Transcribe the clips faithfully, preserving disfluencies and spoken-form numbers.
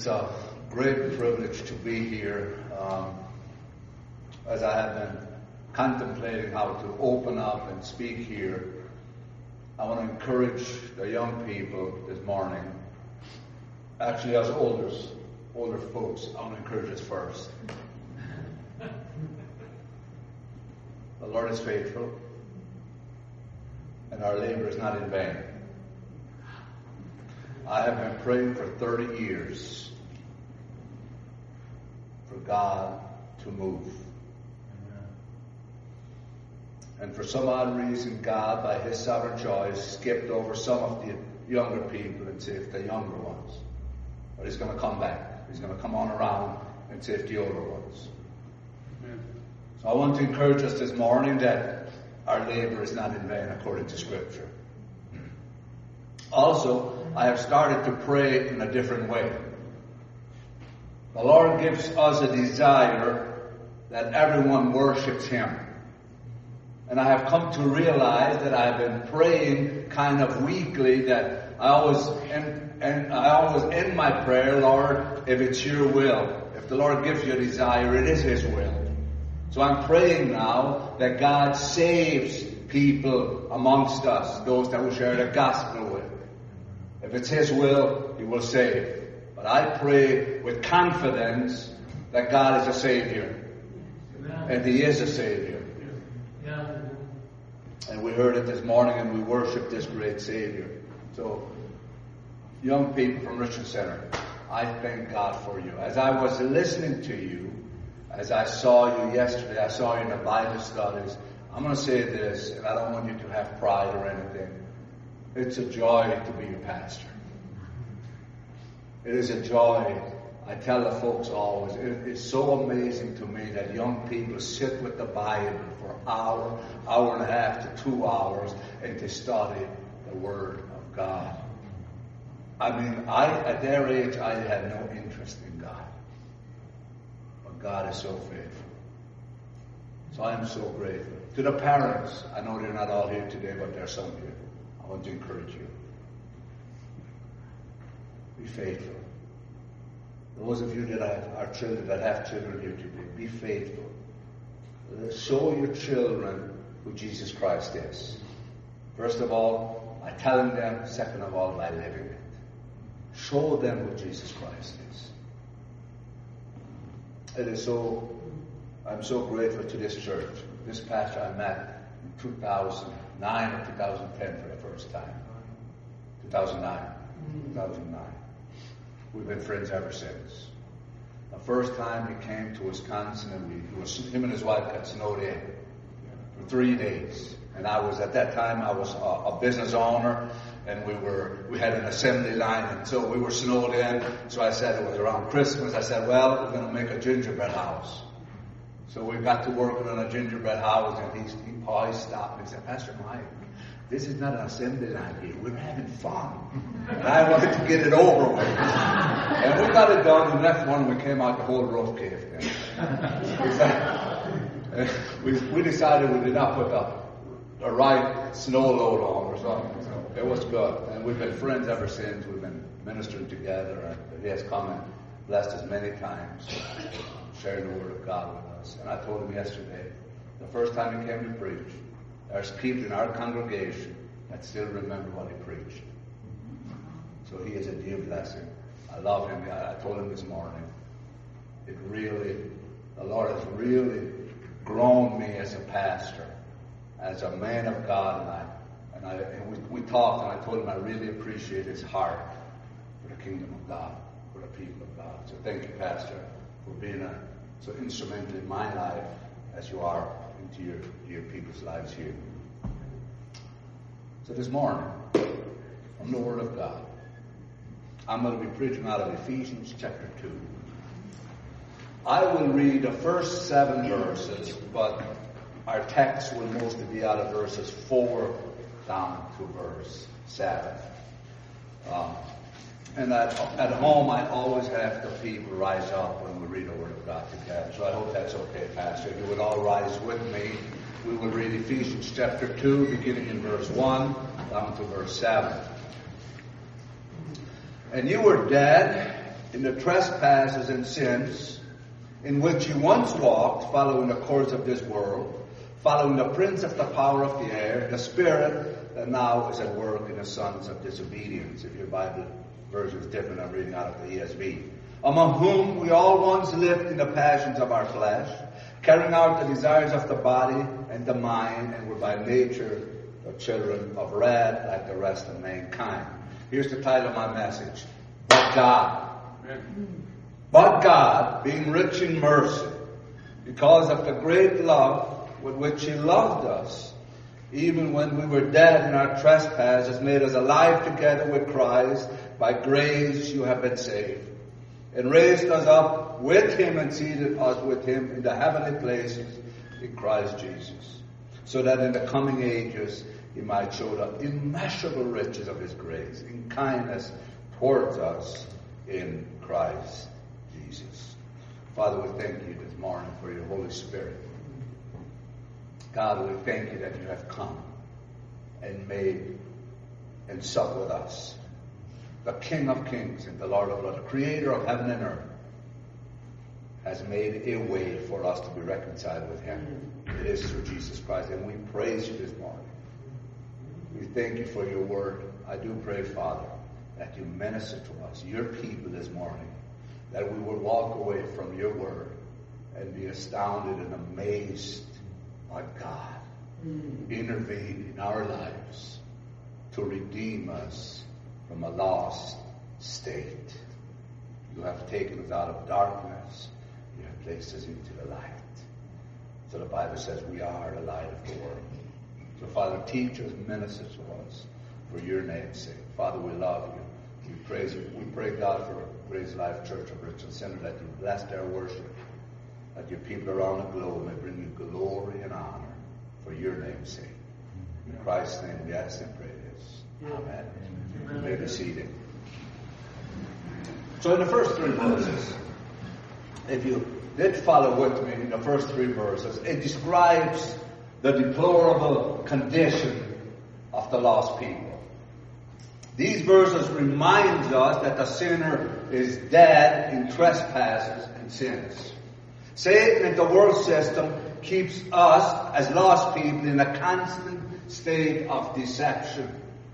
It's a great privilege to be here um, as I have been contemplating how to open up and speak here. I want to encourage the young people this morning. Actually, as older, older folks, I want to encourage us first. The Lord is faithful, and our labor is not in vain. I have been praying for thirty years for God to move. And for some odd reason, God, by His sovereign choice, skipped over some of the younger people and saved the younger ones. But He's going to come back. He's going to come on around and save the older ones. Amen. So I want to encourage us this morning that our labor is not in vain according to Scripture. Also, I have started to pray in a different way. The Lord gives us a desire that everyone worships Him. And I have come to realize that I have been praying kind of weakly, that I always end, and I always end my prayer, Lord, if it's your will. If the Lord gives you a desire, it is His will. So I'm praying now that God saves people amongst us, those that we share the gospel with. If it's His will, He will save. But I pray with confidence that God is a Savior. And He is a Savior. And we heard it this morning and we worship this great Savior. So, young people from Richmond Center, I thank God for you. As I was listening to you, as I saw you yesterday, I saw you in the Bible studies. I'm going to say this, and I don't want you to have pride or anything. It's a joy to be your pastor. It is a joy. I tell the folks always, it is so amazing to me that young people sit with the Bible for an hour, hour and a half to two hours, and to study the Word of God. I mean, I at their age, I had no interest in God. But God is so faithful. So I am so grateful. To the parents, I know they're not all here today, but there are some here. I want to encourage you. Be faithful. Those of you that have, are children, that have children here today, be faithful. Show your children who Jesus Christ is. First of all, by telling them. Second of all, by living it. Show them who Jesus Christ is. It is so, I'm so grateful to this church. This pastor I met in two thousand nine or two thousand ten for the first time. two thousand nine. two thousand nine. We've been friends ever since. The first time he came to Wisconsin, and we, he was, him and his wife got snowed in for three days. And I was, at that time, I was a, a business owner, and we were, we had an assembly line, and so we were snowed in. So I said, it was around Christmas, I said, well, we're going to make a gingerbread house. So we got to working on a gingerbread house, and he, he, he stopped and he said, Pastor Mike, this is not an assembly line here. We're having fun. And I wanted to get it over with. And we got it done. The next morning we came out, the whole roof caved in. we, we decided we did not put the, the right snow load on or something. So it was good. And we've been friends ever since. We've been ministering together. And he has come and blessed us many times, sharing the Word of God with us. And I told him yesterday, the first time he came to preach, there's people in our congregation that still remember what he preached. So he is a dear blessing. I love him. I told him this morning. It really, the Lord has really grown me as a pastor, as a man of God. And I, and I, and we, we talked, and I told him I really appreciate his heart for the kingdom of God, for the people of God. So thank you, Pastor, for being a, so instrumental in my life as you are into your, your people's lives here. So this morning, from the Word of God, I'm going to be preaching out of Ephesians chapter two. I will read the first seven verses, but our text will mostly be out of verses four down to verse seven. Um, and at, at home, I always have the people rise up when we read the Word of God together. So I hope that's okay, Pastor. If you would all rise with me, we will read Ephesians chapter two, beginning in verse one down to verse seven. And you were dead in the trespasses and sins in which you once walked, following the course of this world, following the prince of the power of the air, the spirit that now is at work in the sons of disobedience. If your Bible version is different, I'm reading out of the E S V. Among whom we all once lived in the passions of our flesh, carrying out the desires of the body and the mind, and were by nature the children of wrath like the rest of mankind. Here's the title of my message. But God. But God, being rich in mercy, because of the great love with which He loved us, even when we were dead in our trespasses, made us alive together with Christ. By grace you have been saved, and raised us up with Him and seated us with Him in the heavenly places in Christ Jesus, so that in the coming ages He might show the immeasurable riches of His grace in kindness towards us in Christ Jesus. Father, we thank You this morning for Your Holy Spirit. God, we thank You that You have come and made and supped with us. The King of Kings and the Lord of Lords, the Creator of heaven and earth, has made a way for us to be reconciled with Him. It is through Jesus Christ, and we praise You this morning. We thank You for Your word. I do pray, Father, that You minister to us, Your people this morning, that we will walk away from Your word and be astounded and amazed by God mm. intervene in our lives to redeem us from a lost state. You have taken us out of darkness. You have placed us into the light. So the Bible says we are the light of the world. So Father, teach us, minister to us for Your name's sake. Father, we love You. We praise You. We pray, God, for Grace Life Church of Richland Center, that You bless their worship, that Your people around the globe may bring You glory and honor for Your name's sake. In Christ's name we ask and pray this. Amen. You may be seated. So in the first three verses, if you did follow with me in the first three verses, it describes the deplorable condition of the lost people. These verses remind us that the sinner is dead in trespasses and sins. Satan and the world system keeps us as lost people in a constant state of deception.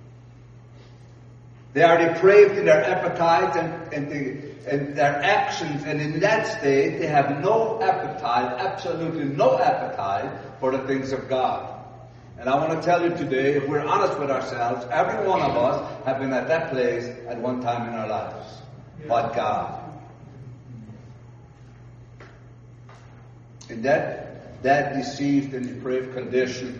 They are depraved in their appetites and, and, the, and their actions, and in that state they have no appetite, absolutely no appetite for the things of God. And I want to tell you today, if we're honest with ourselves, every one of us have been at that place at one time in our lives. But God. In that, that deceived and depraved condition,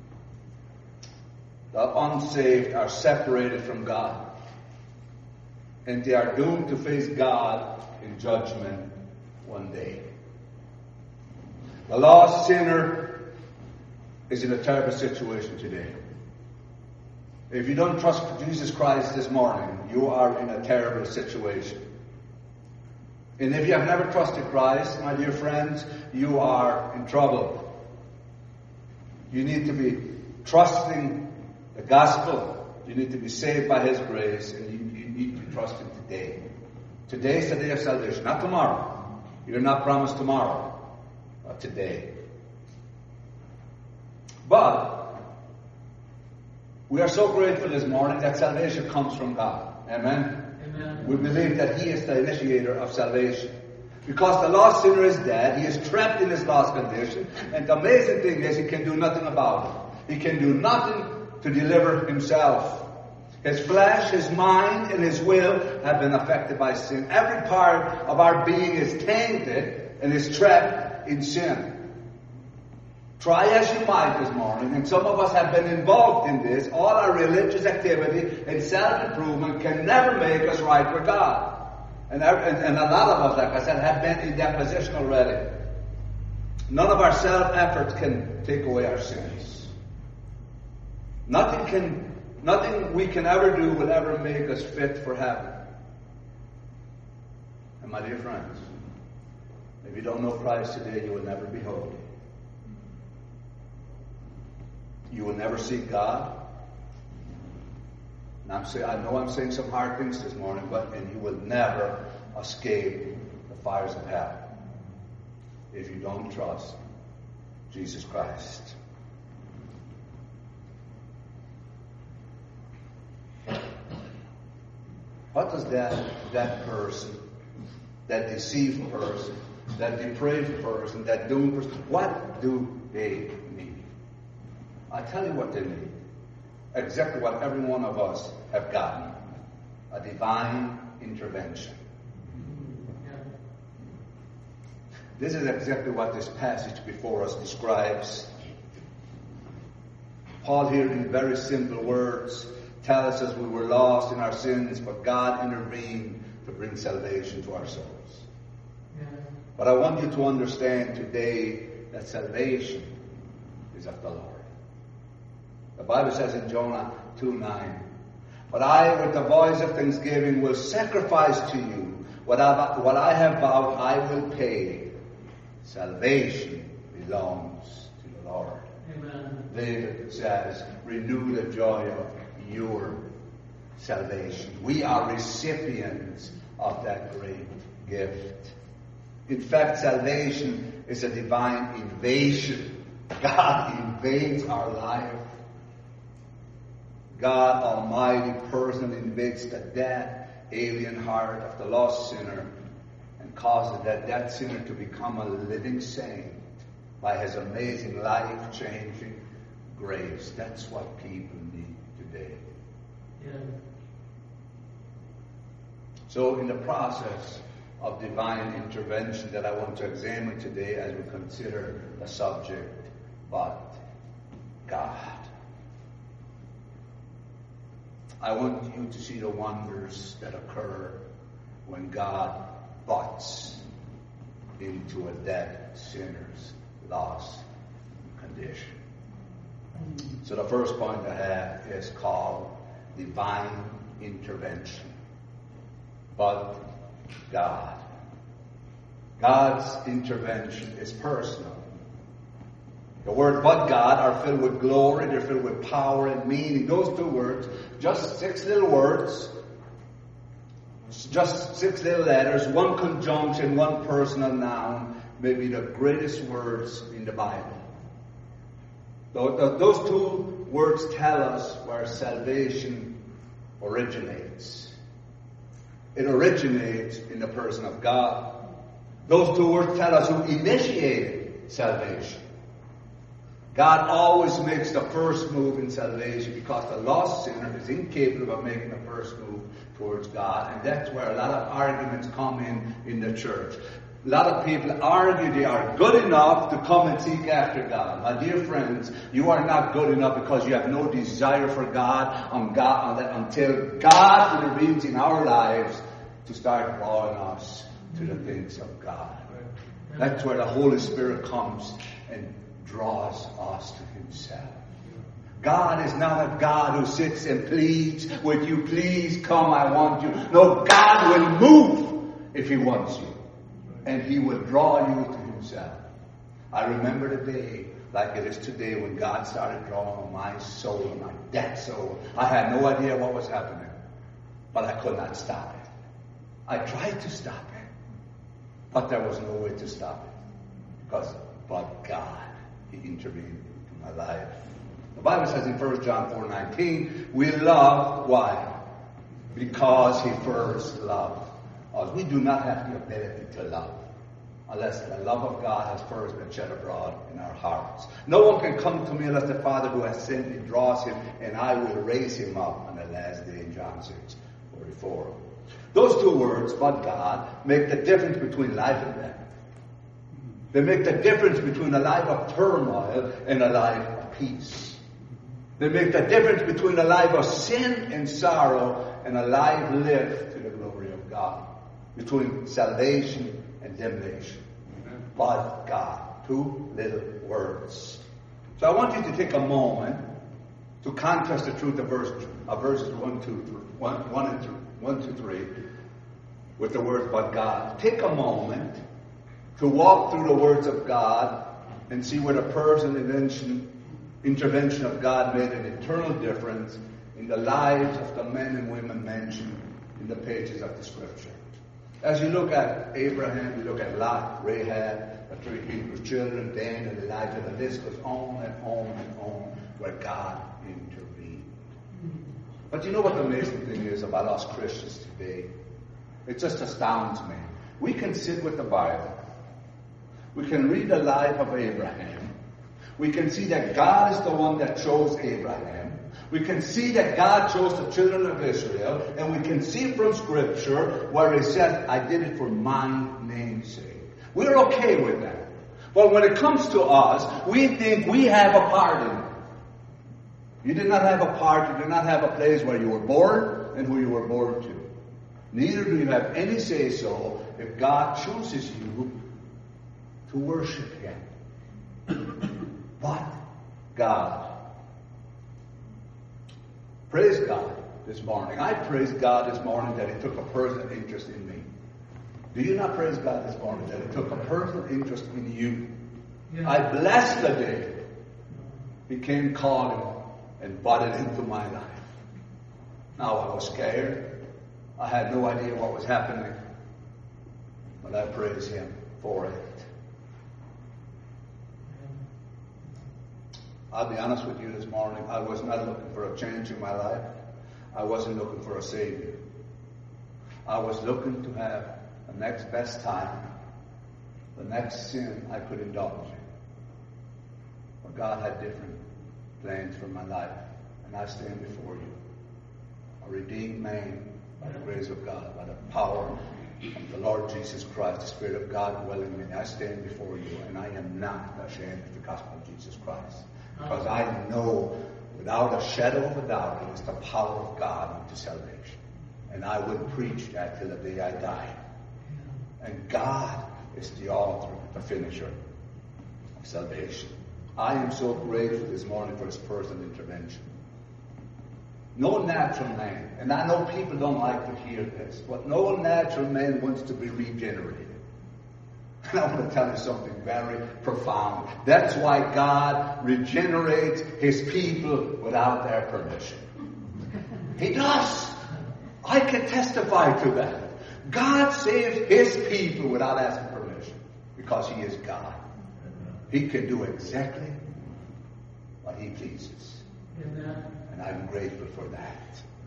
the unsaved are separated from God. And they are doomed to face God in judgment one day. The lost sinner is in a terrible situation today. If you don't trust Jesus Christ this morning, you are in a terrible situation. And if you have never trusted Christ, my dear friends, you are in trouble. You need to be trusting the gospel. You need to be saved by His grace, and you, you need to trust Him today. Today is the day of salvation, not tomorrow. You're not promised tomorrow, but today. But we are so grateful this morning that salvation comes from God. Amen? Amen. We believe that He is the initiator of salvation. Because the lost sinner is dead, he is trapped in his lost condition, and the amazing thing is he can do nothing about it. He can do nothing to deliver himself. His flesh, his mind, and his will have been affected by sin. Every part of our being is tainted and is trapped in sin. Try as you might this morning, and some of us have been involved in this, all our religious activity and self-improvement can never make us right with God. And, and, and a lot of us, like I said, have been in that position already. None of our self-efforts can take away our sins. Nothing can, nothing we can ever do will ever make us fit for heaven. And my dear friends, if you don't know Christ today, you will never be holy. You will never seek God. And I'm saying, I know I'm saying some hard things this morning, but and you will never escape the fires of hell if you don't trust Jesus Christ. What does that, that person, that deceived person, that depraved person, that doomed person, what do they need? I tell you what they need. Exactly what every one of us have gotten. A divine intervention. This is exactly what this passage before us describes. Paul here in very simple words tells us we were lost in our sins, but God intervened to bring salvation to our souls. Yeah. But I want you to understand today that salvation is of the Lord. The Bible says in Jonah two nine, but I with the voice of thanksgiving will sacrifice to you what I, what I have vowed I will pay. Salvation belongs to the Lord. Amen. David says, renew the joy of your salvation. We are recipients of that great gift. In fact, salvation is a divine invasion. God invades our life. God Almighty personally invades the dead, alien heart of the lost sinner and causes that dead sinner to become a living saint by his amazing life-changing grace. That's what people need today. Yeah. So in the process of divine intervention that I want to examine today as we consider the subject, but God. I want you to see the wonders that occur when God butts into a dead sinner's lost condition. So the first point I have is called divine intervention. But God. God's intervention is personal. The word but God are filled with glory, they're filled with power and meaning. Those two words, just six little words, just six little letters, one conjunction, one personal noun, may be the greatest words in the Bible. Those two words tell us where salvation originates. It originates in the person of God. Those two words tell us who initiated salvation. God always makes the first move in salvation because the lost sinner is incapable of making the first move towards God. And that's where a lot of arguments come in in the church. A lot of people argue they are good enough to come and seek after God. My dear friends, you are not good enough because you have no desire for God, on God until God intervenes in our lives to start drawing us to the things of God. That's where the Holy Spirit comes and draws us to himself. God is not a God who sits and pleads, would you please come, I want you. No, God will move if he wants you. And he will draw you to himself. I remember the day, like it is today, when God started drawing on my soul, my dead soul. I had no idea what was happening. But I could not stop it. I tried to stop it. But there was no way to stop it. Because, but God, he intervened in my life. The Bible says in First John four nineteen, we love, why? Because he first loved us. We do not have the ability to love unless the love of God has first been shed abroad in our hearts. No one can come to me unless the Father who has sent me draws him, and I will raise him up on the last day in John six forty-four. Those two words, but God, make the difference between life and death. They make the difference between a life of turmoil and a life of peace. They make the difference between a life of sin and sorrow and a life lived to the glory of God. Between salvation and damnation. But God. Two little words. So I want you to take a moment to contrast the truth of, verse, of verses one, two, three, one, one and three, one, two, three with the word but God. Take a moment to walk through the words of God and see where the personal intervention, intervention of God made an eternal difference in the lives of the men and women mentioned in the pages of the Scripture. As you look at Abraham, you look at Lot, Rahab, the three Hebrew children, Daniel, Elijah, the list goes on and on and on where God intervened. But you know what the amazing thing is about us Christians today? It just astounds me. We can sit with the Bible. We can read the life of Abraham. We can see that God is the one that chose Abraham. We can see that God chose the children of Israel. And we can see from Scripture where it says, I did it for my name's sake. We're okay with that. But when it comes to us, we think we have a part in it. You did not have a part, you did not have a place where you were born and who you were born to. Neither do you have any say-so if God chooses you to worship Him. But God. Praise God this morning. I praise God this morning that He took a personal interest in me. Do you not praise God this morning that He took a personal interest in you? Yeah. I bless the day He came calling and butted into my life. Now I was scared. I had no idea what was happening. But I praise Him for it. I'll be honest with you this morning. I was not looking for a change in my life. I wasn't looking for a Savior. I was looking to have the next best time, the next sin I could indulge in. But God had different plans for my life. And I stand before you, a redeemed man by the grace of God, by the power of the Lord Jesus Christ, the Spirit of God dwelling in me. I stand before you, and I am not ashamed of the gospel of Jesus Christ. Because I know without a shadow of a doubt it is the power of God unto salvation. And I would preach that till the day I die. And God is the author, the finisher of salvation. I am so grateful this morning for His personal intervention. No natural man, and I know people don't like to hear this, but no natural man wants to be regenerated. And I want to tell you something very profound. That's why God regenerates His people without their permission. He does. I can testify to that. God saves His people without asking permission because He is God. He can do exactly what He pleases. And I'm grateful for that.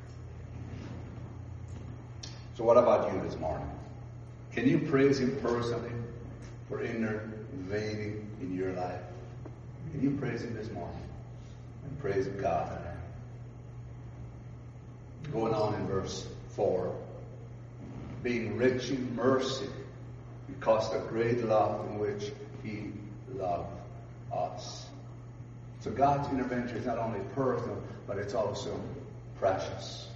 So what about you this morning? Can you praise Him personally for intervening in your life? Can you praise Him this morning? And praise God. Going on in verse four. Being rich in mercy because the great love in which He loved us. So God's intervention is not only personal, but it's also precious.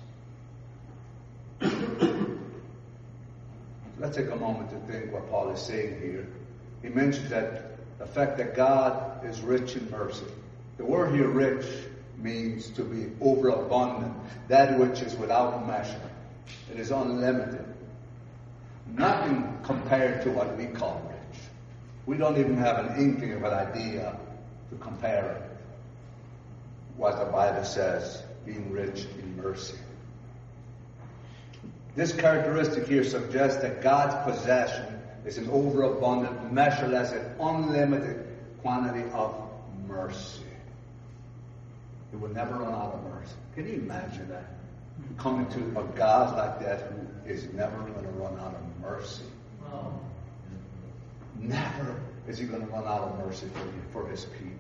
Let's take a moment to think what Paul is saying here. He mentions that the fact that God is rich in mercy. The word here, rich, means to be overabundant, that which is without measure. It is unlimited. Nothing compared to what we call rich. We don't even have an inkling of an idea to compare it. What the Bible says, being rich in mercy. This characteristic here suggests that God's possession is an overabundant, measureless, and unlimited quantity of mercy. He will never run out of mercy. Can you imagine that? Coming to a God like that who is never going to run out of mercy. Wow. Never is He going to run out of mercy for you, for His people.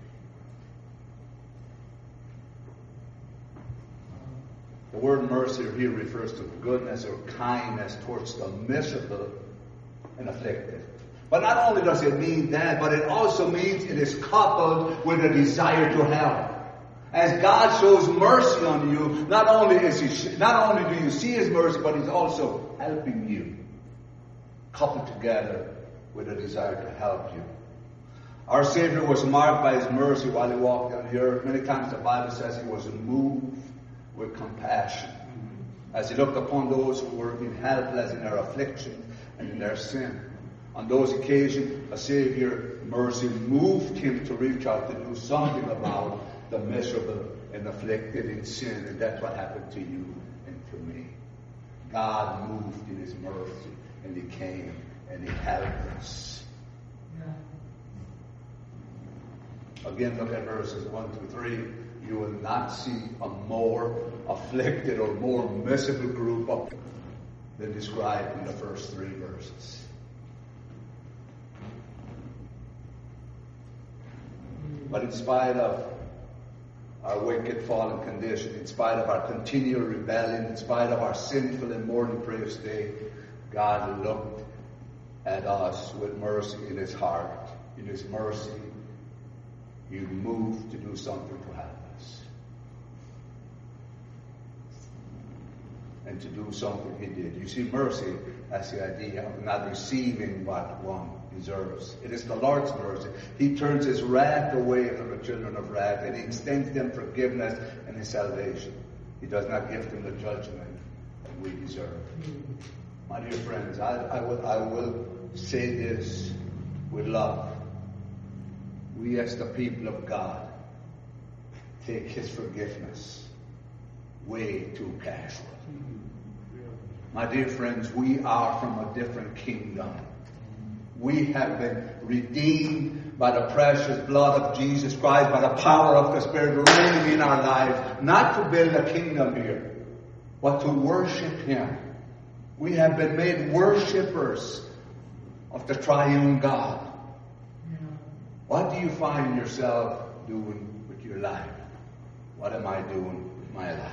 The word mercy here refers to goodness or kindness towards the miserable and afflicted. But not only does it mean that, but it also means it is coupled with a desire to help. As God shows mercy on you, not only is He, not only do you see His mercy, but He's also helping you. Coupled together with a desire to help you. Our Savior was marked by His mercy while He walked on the earth. Many times the Bible says He was moved with compassion as He looked upon those who were in helpless in their affliction and in their sin. On those occasions, a Savior mercy moved Him to reach out to do something about the miserable and afflicted in sin, and that's what happened to you and to me. God moved in His mercy, and he came and he helped us. Yeah. Again, look at verses one through three. You will not see a more afflicted or more miserable group of than described in the first three verses. But in spite of our wicked fallen condition, in spite of our continual rebellion, in spite of our sinful and more depraved state, God looked at us with mercy in his heart. In his mercy, he moved to do something to help us. And to do something he did. You see, mercy, that's the idea of not receiving what one deserves. It is the Lord's mercy. He turns his wrath away from the children of wrath, and he extends them forgiveness and his salvation. He does not give them the judgment that we deserve. My dear friends, I, I, will, I will say this with love. We as the people of God take his forgiveness way too casual. My dear friends, we are from a different kingdom. We have been redeemed by the precious blood of Jesus Christ, by the power of the Spirit reigning in our lives, not to build a kingdom here, but to worship him. We have been made worshipers of the triune God. Yeah. What do you find yourself doing with your life? What am I doing with my life?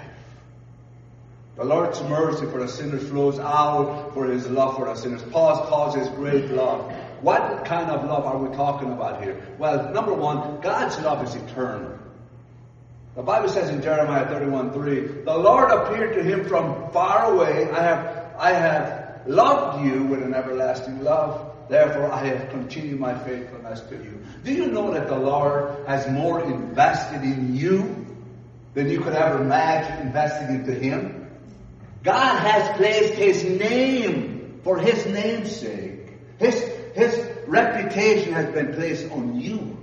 The Lord's mercy for the sinners flows out for his love for the sinners. Paul calls his great love. What kind of love are we talking about here? Well, number one, God's love is eternal. The Bible says in Jeremiah thirty-one three, the Lord appeared to him from far away. I have, I have loved you with an everlasting love. Therefore, I have continued my faithfulness to you. Do you know that the Lord has more invested in you than you could ever imagine investing into him? God has placed his name for his name's sake. His, his reputation has been placed on you.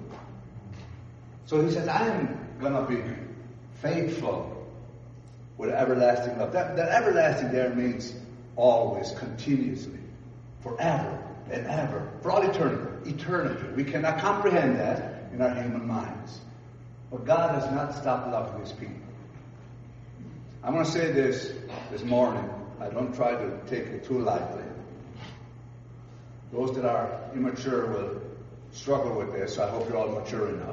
So he says, I'm going to be faithful with everlasting love. That, that everlasting there means always, continuously, forever and ever, for all eternity. Eternity. We cannot comprehend that in our human minds. But God has not stopped loving his people. I'm going to say this this morning. I don't try to take it too lightly. Those that are immature will struggle with this. So I hope you're all mature enough.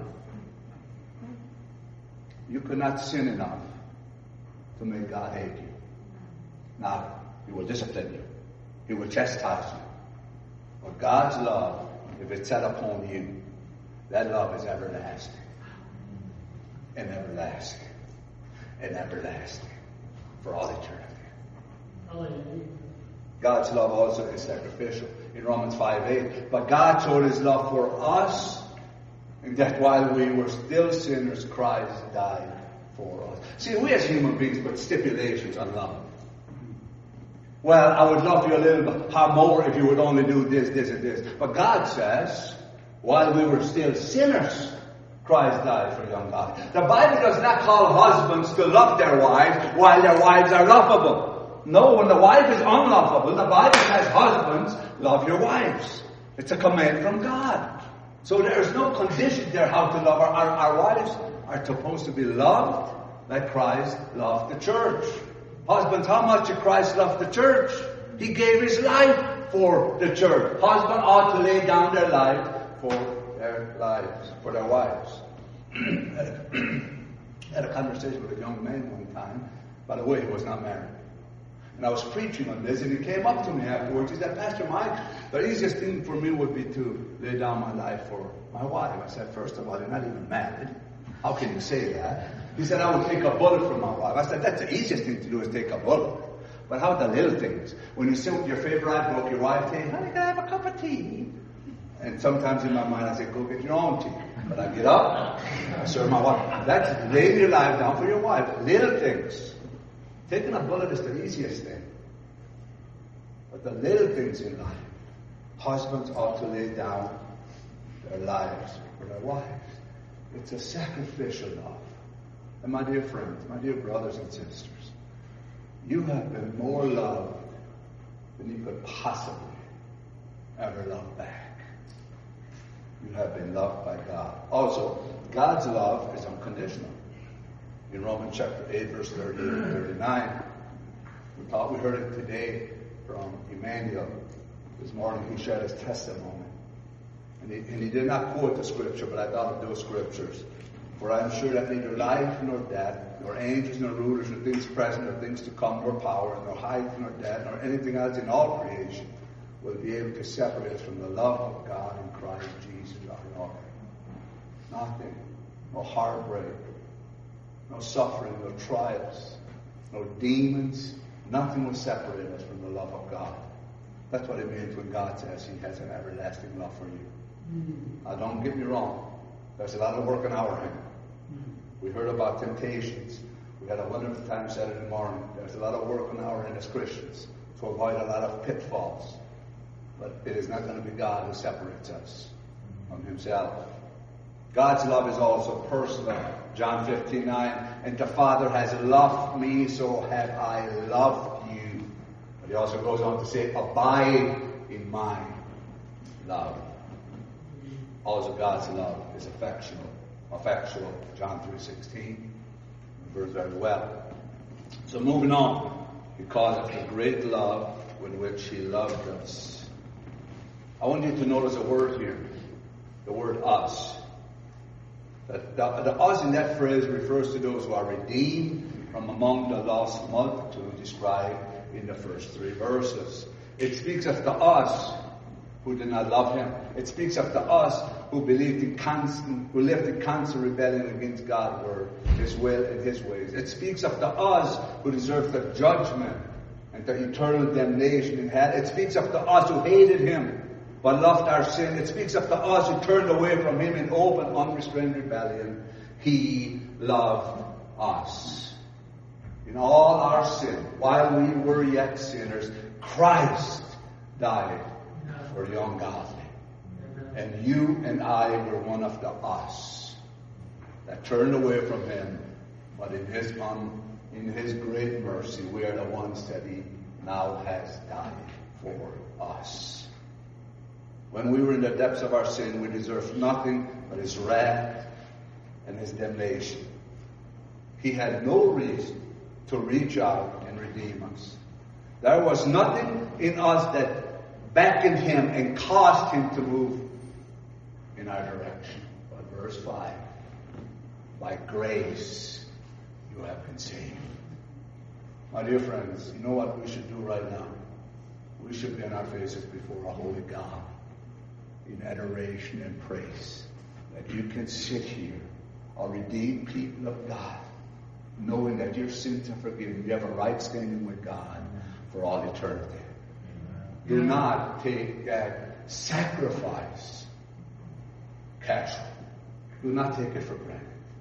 You cannot sin enough to make God hate you. Now, he will discipline you. He will chastise you. But God's love, if it's set upon you, that love is everlasting. And everlasting. And everlasting. For all eternity. God's love also is sacrificial. In Romans five eight, but God showed his love for us, and that while we were still sinners, Christ died for us. See, we as human beings put stipulations on love. Well, I would love you a little bit how more if you would only do this, this, and this. But God says, while we were still sinners, Christ died for young God. The Bible does not call husbands to love their wives while their wives are lovable. No, when the wife is unlovable, the Bible says, husbands, love your wives. It's a command from God. So there is no condition there how to love. Our, our, our wives are supposed to be loved like Christ loved the church. Husbands, how much did Christ love the church? He gave his life for the church. Husbands ought to lay down their life for their lives, for their wives. I had a conversation with a young man one time. By the way, he was not married. And I was preaching on this, and he came up to me afterwards. He said, Pastor Mike, the easiest thing for me would be to lay down my life for my wife. I said, first of all, you're not even married. How can you say that? He said, I would take a bullet for my wife. I said, that's the easiest thing to do is take a bullet. But how about the little things? When you sit with your favorite book, your wife says, honey, can I have a cup of tea? And sometimes in my mind, I say, go get your own tea. But I get up, I serve my wife. That's laying your life down for your wife. Little things. Taking a bullet is the easiest thing. But the little things in life, husbands ought to lay down their lives for their wives. It's a sacrificial love. And my dear friends, my dear brothers and sisters, you have been more loved than you could possibly ever loved back. You have been loved by God. Also, God's love is unconditional. In Romans chapter eight, verse thirty-eight and thirty-nine, we thought we heard it today from Emmanuel. This morning he shared his testimony. And he, and he did not quote the scripture, but I thought of those scriptures. For I am sure that neither life nor death, nor angels nor rulers, nor things present, nor things to come, nor power, nor height nor depth, nor anything else in all creation will be able to separate us from the love of God in Christ Jesus our Lord. Nothing. No heartbreak. No suffering. No trials. No demons. Nothing will separate us from the love of God. That's what it means when God says He has an everlasting love for you. Mm-hmm. Now don't get me wrong. There's a lot of work on our hand. We heard about temptations. We had a wonderful time Saturday morning. There's a lot of work on our end as Christians to avoid a lot of pitfalls. But it is not going to be God who separates us from Himself. God's love is also personal. John fifteen nine, and the Father has loved me, so have I loved you. But He also goes on to say, abide in my love. Also, God's love is affectional. Affectional. John three sixteen. Verse very well. So moving on. Because of the great love with which He loved us. I want you to notice a word here. The word us. That the, the us in that phrase refers to those who are redeemed from among the lost multitude described in the first three verses. It speaks of the us who did not love Him. It speaks of the us who believed in constant, who lived in constant rebellion against God's word, His will, and His ways. It speaks of the us who deserved the judgment and the eternal damnation in hell. It speaks of the us who hated Him but loved our sin. It speaks of the us who turned away from Him in open, unrestrained rebellion. He loved us. In all our sin, while we were yet sinners, Christ died for the ungodly. And you and I were one of the us that turned away from Him, but in His un, in His great mercy, we are the ones that He now has died for us. When we were in the depths of our sin, we deserved nothing but His wrath and His damnation. He had no reason to reach out and redeem us. There was nothing in us that beckoned Him and caused Him to move in our direction. But verse five, by grace you have been saved. My dear friends, you know what we should do right now? We should be on our faces before a holy God in adoration and praise. That you can sit here, a redeemed people of God, knowing that your sins are forgiven. You have a right standing with God for all eternity. Do not take that sacrifice casual. Do not take it for granted.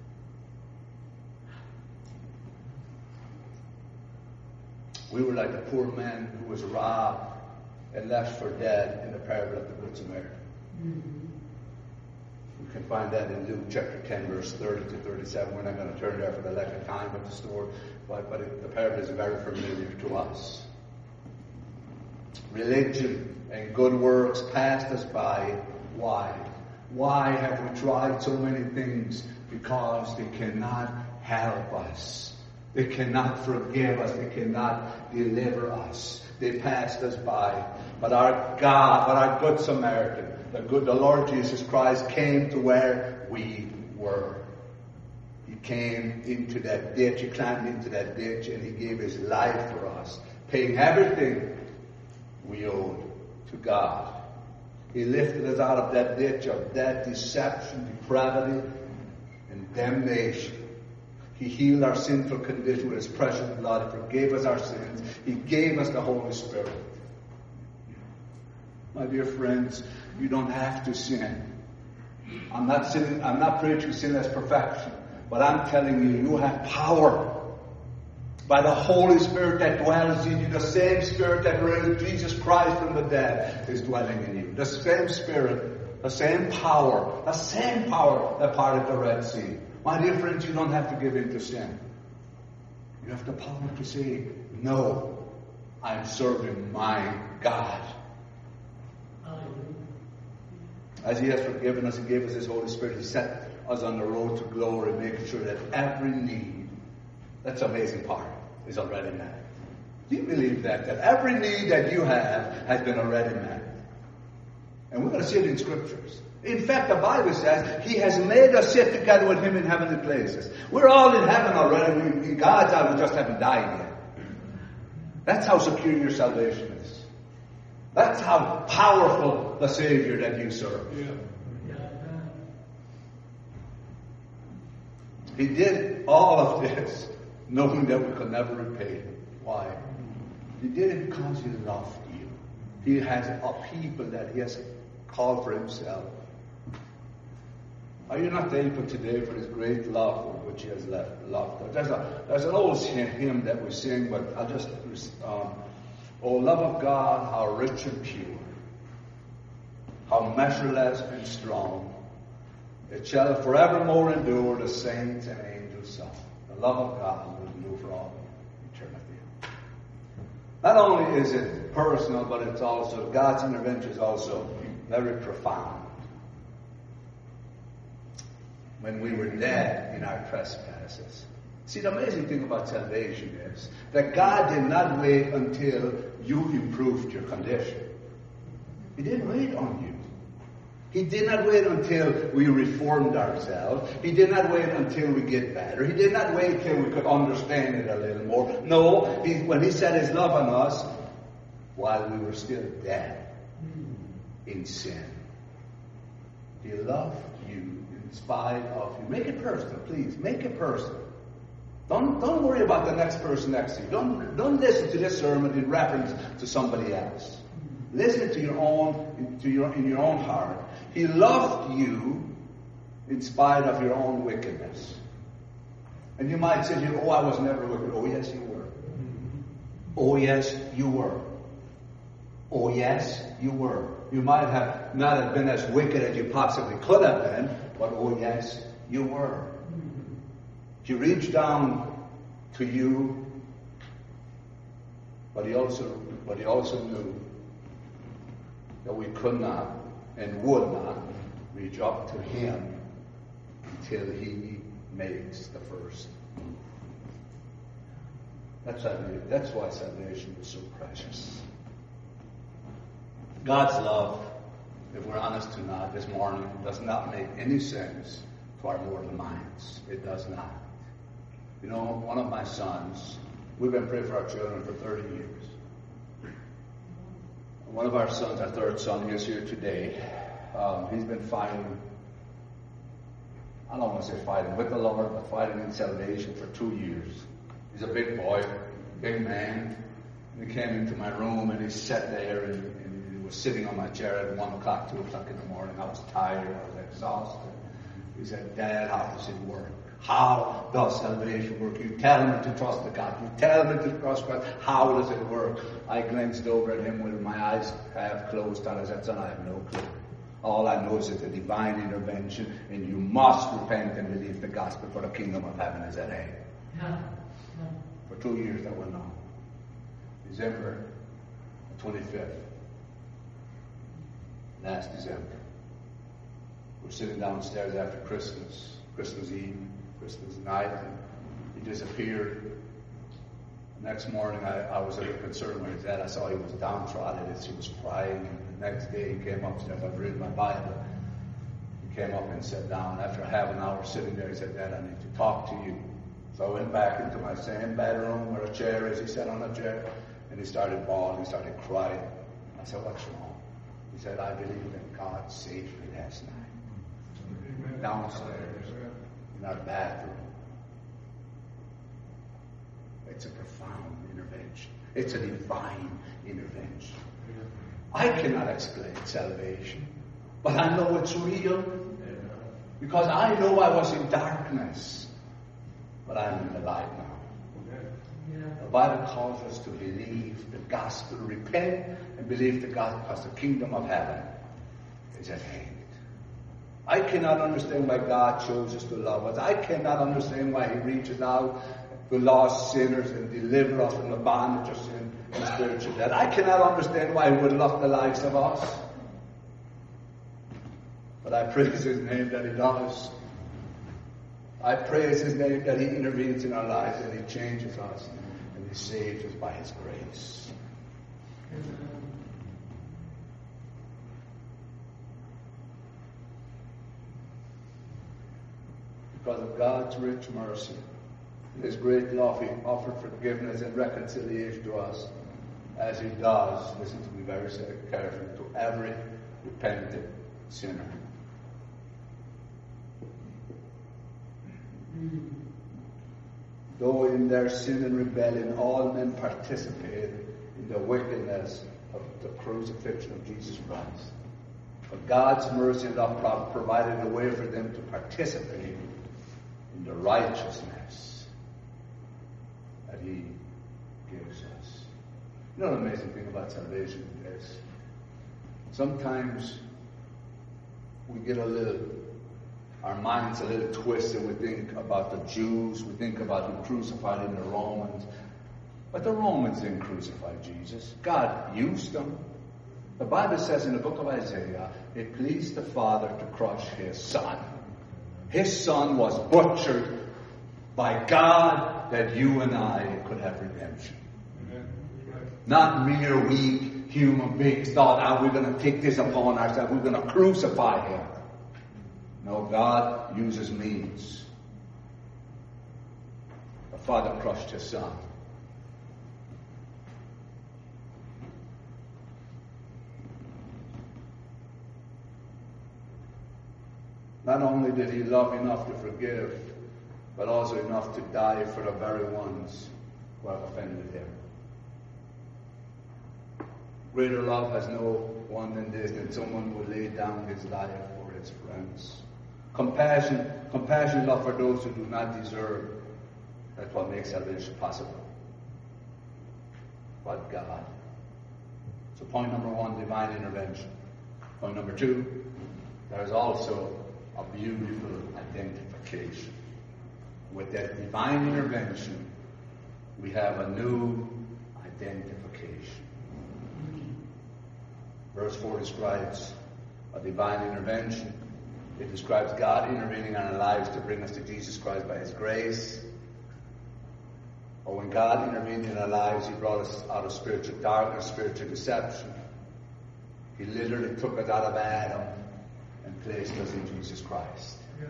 We were like the poor man who was robbed and left for dead in the parable of the Good Samaritan. Mm-hmm. You can find that in Luke chapter ten, verse thirty to thirty-seven. We're not going to turn there for the lack of time of the story, but, but it, the parable is very familiar to us. Religion and good works passed us by. Why? Why have we tried so many things? Because they cannot help us. They cannot forgive us. They cannot deliver us. They passed us by. But our God, but our Good Samaritan, the good, the Lord Jesus Christ, came to where we were. He came into that ditch. He climbed into that ditch, and He gave His life for us, paying everything we owed to God. He lifted us out of that ditch of death, deception, depravity, and damnation. He healed our sinful condition with His precious blood. He forgave us our sins. He gave us the Holy Spirit. My dear friends, you don't have to sin. I'm not sinning, I'm not preaching sin as perfection, but I'm telling you, you have power. By the Holy Spirit that dwells in you, the same Spirit that raised Jesus Christ from the dead is dwelling in you. The same Spirit, the same power, the same power that parted the Red Sea. My dear friends, you don't have to give in to sin. You have the power to say, no, I'm serving my God. As he has forgiven us, he gave us his Holy Spirit. He set us on the road to glory, making sure that every need, that's the amazing part, is already met. Do you believe that? That every need that you have has been already met. And we're going to see it in scriptures. In fact, the Bible says he has made us sit together with him in heavenly places. We're all in heaven already. We, God's out, we just haven't died yet. That's how secure your salvation is. That's how powerful the Savior that you serve. Yeah. He did all of this knowing that we could never repay him. Why? He did it because he loved you. He has a people that he has called for himself. Are you not thankful today for his great love with which he has left, loved us? There's, a, there's an old hymn that we sing, but I'll just, um, O love of God, how rich and pure, how measureless and strong, it shall forevermore endure, the saints and angels song. The love of God will endure for all eternity. Not only is it personal, but it's also, God's intervention is also very profound. When we were dead in our trespasses. See, the amazing thing about salvation is that God did not wait until you improved your condition. He didn't wait on you. He did not wait until we reformed ourselves. He did not wait until we get better. He did not wait until we could understand it a little more. No, he, when he set his love on us, while we were still dead in sin, he loved you in spite of you. Make it personal, please. Make it personal. Don't, don't worry about the next person next to you. Don't, don't listen to this sermon in reference to somebody else. Listen to your own, to your, in your own heart. He loved you in spite of your own wickedness. And you might say to you, oh, I was never wicked. Oh, yes, you were. Oh, yes, you were. Oh, yes, you were. You might have not have been as wicked as you possibly could have been, but oh, yes, you were. He reached down to you, but he also, but he also knew that we could not and would not reach up to him until he makes the first move. That's, that's why salvation is so precious. God's love, if we're honest tonight, this morning, does not make any sense to our mortal minds. It does not. You know, one of my sons, we've been praying for our children for thirty years. One of our sons, our third son, he is here today. Um, he's been fighting, I don't want to say fighting with the Lord, but fighting in salvation for two years. He's a big boy, big man. And he came into my room and he sat there and, and he was sitting on my chair at one o'clock, two o'clock in the morning. I was tired, I was exhausted. He said, Dad, how does it work? How does salvation work? You tell me to trust the God. You tell me to trust God. How does it work? I glanced over at him with my eyes half closed. And I said, son, I have no clue. All I know is it's a divine intervention, and you must repent and believe the gospel, for the kingdom of heaven is at hand. Yeah. Yeah. For two years that went on. December twenty-fifth. Last December. We're sitting downstairs after Christmas, Christmas Eve, Christmas night, and he disappeared. The next morning, I, I was a little concerned when he was at. I saw he was downtrodden as he was crying. And the next day, he came upstairs. I was reading my Bible. He came up and sat down. After half an hour sitting there, he said, Dad, I need to talk to you. So I went back into my same bedroom where a chair is. He sat on a chair, and he started bawling. He started crying. I said, what's wrong? He said, I believe that God saved me last night. Amen. Downstairs in our bathroom. It's a profound intervention. It's a divine intervention. I cannot explain salvation, but I know it's real because I know I was in darkness, but I'm in the light now. The Bible calls us to believe the gospel, repent and believe the gospel, because the kingdom of heaven is at hand. I cannot understand why God chooses to love us. I cannot understand why he reaches out to lost sinners and deliver us from the bondage of sin and spiritual death. I cannot understand why he would love the likes of us. I praise His name that He does. I praise His name that He intervenes in our lives and He changes us and He saves us by His grace. Because of God's rich mercy, His great love, He offered forgiveness and reconciliation to us, as He does, listen to me very carefully, to every repentant sinner. Though in their sin and rebellion all men participated in the wickedness of the crucifixion of Jesus Christ, but God's mercy and love provided a way for them to participate in the righteousness that He gives us. You know the amazing thing about salvation is sometimes we get a little, our minds a little twisted. We think about the Jews, we think about who crucified in the Romans. But the Romans didn't crucify Jesus. God used them. The Bible says in the book of Isaiah, it pleased the Father to crush His Son. His Son was butchered by God that you and I could have redemption. Not mere weak human beings thought, ah, we're going to take this upon ourselves. We're going to crucify Him. No, God uses means. The Father crushed His Son. Not only did He love enough to forgive, but also enough to die for the very ones who have offended Him. Greater love has no one than this, that someone will lay down his life for his friends. Compassion, compassion, love for those who do not deserve. That's what makes salvation possible. But God. So point number one, divine intervention. Point number two, there's also a beautiful identification. With that divine intervention, we have a new identification. Verse four describes a divine intervention. It describes God intervening in our lives to bring us to Jesus Christ by His grace. Or when God intervened in our lives, He brought us out of spiritual darkness, spiritual deception. He literally took us out of Adam and placed us in Jesus Christ. Yeah.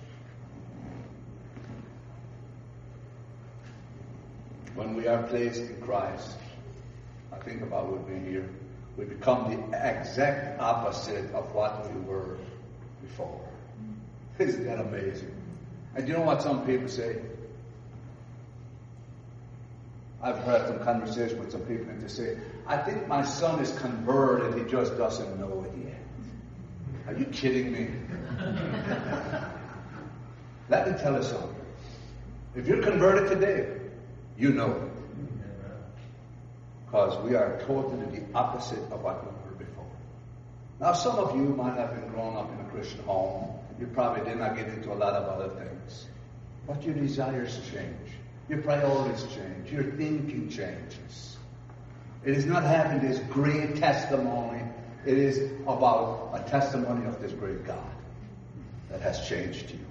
When we are placed in Christ, I think about with me here, we become the exact opposite of what we were before. Isn't that amazing? And you know what some people say? I've had some conversation with some people and they say, I think my son is converted, he just doesn't know it yet. Are you kidding me? Let me tell you something. If you're converted today, you know it. Because we are totally the opposite of what we were before. Now, some of you might have been growing up in a Christian home. You probably did not get into a lot of other things. But your desires change. Your priorities change. Your thinking changes. It is not having this great testimony. It is about a testimony of this great God that has changed you.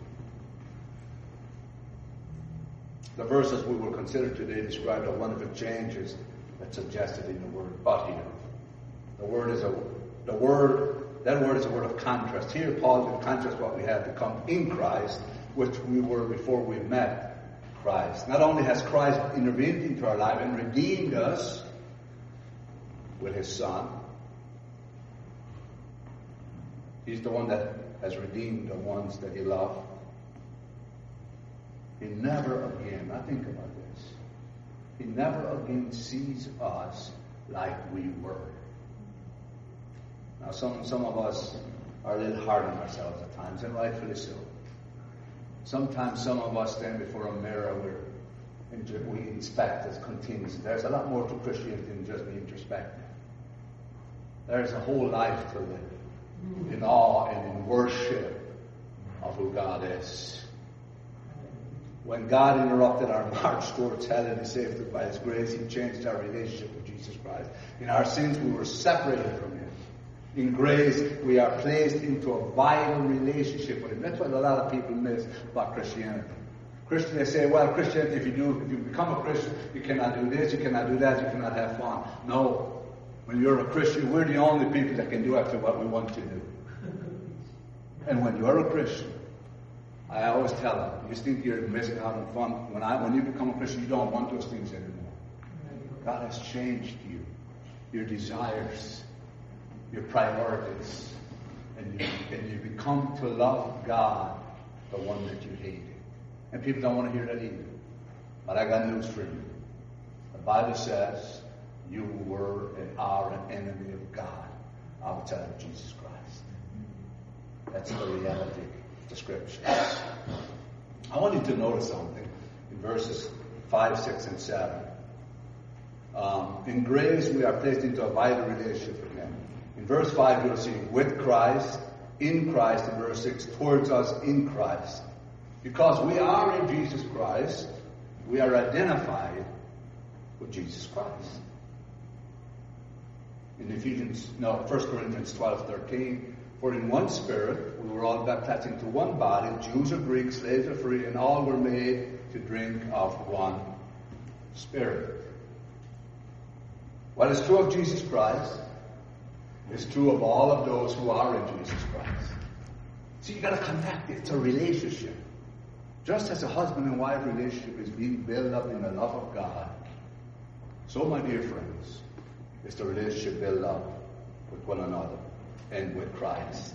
The verses we will consider today describe the wonderful changes that's suggested in the word "but" here. The word is a the word that word is a word of contrast. Here, Paul will contrast what we have become in Christ, which we were before we met Christ. Not only has Christ intervened into our life and redeemed us with His Son, He's the one that has redeemed the ones that He loved. He never again, I think about this, He never again sees us like we were. Now, some, some of us are a little hard on ourselves at times, and rightfully so. Sometimes some of us stand before a mirror where we inspect us continuously. There's a lot more to Christianity than just being introspective. There's a whole life to live in awe and in worship of who God is. When God interrupted our march towards heaven and saved us by His grace, He changed our relationship with Jesus Christ. In our sins, we were separated from Him. In grace, we are placed into a vital relationship with Him. That's what a lot of people miss about Christianity. Christian, they say, well, Christianity, if you do, if you become a Christian, you cannot do this, you cannot do that, you cannot have fun. No. When you're a Christian, we're the only people that can do actually what we want to do. And when you're a Christian, I always tell them, you think you're missing out on fun. When I, when you become a Christian, you don't want those things anymore. God has changed you, your desires, your priorities, and you, and you become to love God, the one that you hated. And people don't want to hear that either. But I got news for you. The Bible says you were and are an enemy of God outside of Jesus Christ. That's the reality of the Scriptures. I want you to notice something in verses five, six, and seven. Um, in grace, we are placed into a vital relationship with Him. In verse five, you'll see with Christ, in Christ. In verse six, towards us in Christ. Because we are in Jesus Christ, we are identified with Jesus Christ. In Ephesians, no, First Corinthians twelve, thirteen, for in one Spirit we were all baptized into one body, Jews or Greeks, slaves or free, and all were made to drink of one Spirit. What is true of Jesus Christ is true of all of those who are in Jesus Christ. So you got to connect. It's a relationship. Just as a husband and wife relationship is being built up in the love of God, so my dear friends, is the relationship built up with one another and with Christ.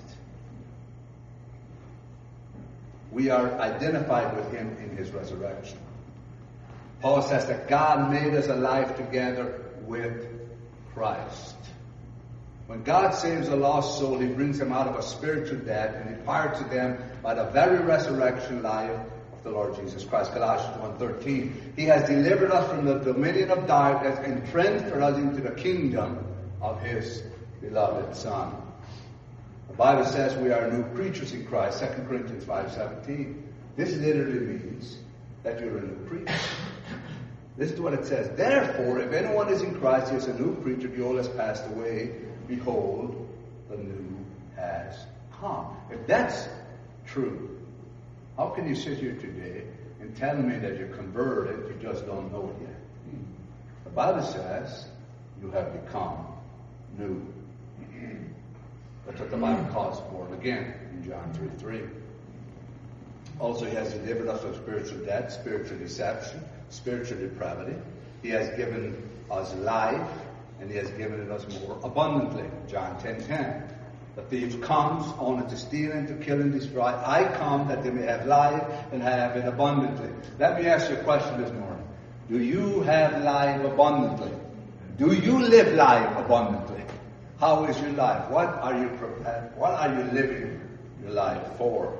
We are identified with Him in His resurrection. Paul says that God made us alive together with Christ. When God saves a lost soul, He brings them out of a spiritual death and imparts to them by the very resurrection life of the Lord Jesus Christ. Colossians one thirteen. He has delivered us from the dominion of darkness and transferred us into the kingdom of His beloved Son. The Bible says we are new creatures in Christ. Second Corinthians five seventeen. This literally means that you're a new creature. Listen to what it says. Therefore, if anyone is in Christ, he is a new creature. The old has passed away. Behold, the new has come. If that's true, how can you sit here today and tell me that you're converted, you just don't know it yet? The Bible says you have become new. That's what the Bible calls born again in John three three. Also, He has delivered us from spiritual death, spiritual deception, spiritual depravity. He has given us life, and He has given it us more abundantly. John ten ten. The thief comes only to steal and to kill and destroy. I come that they may have life and have it abundantly. Let me ask you a question this morning. Do you have life abundantly? Do you live life abundantly? How is your life? What are you prepared? What are you living your life for?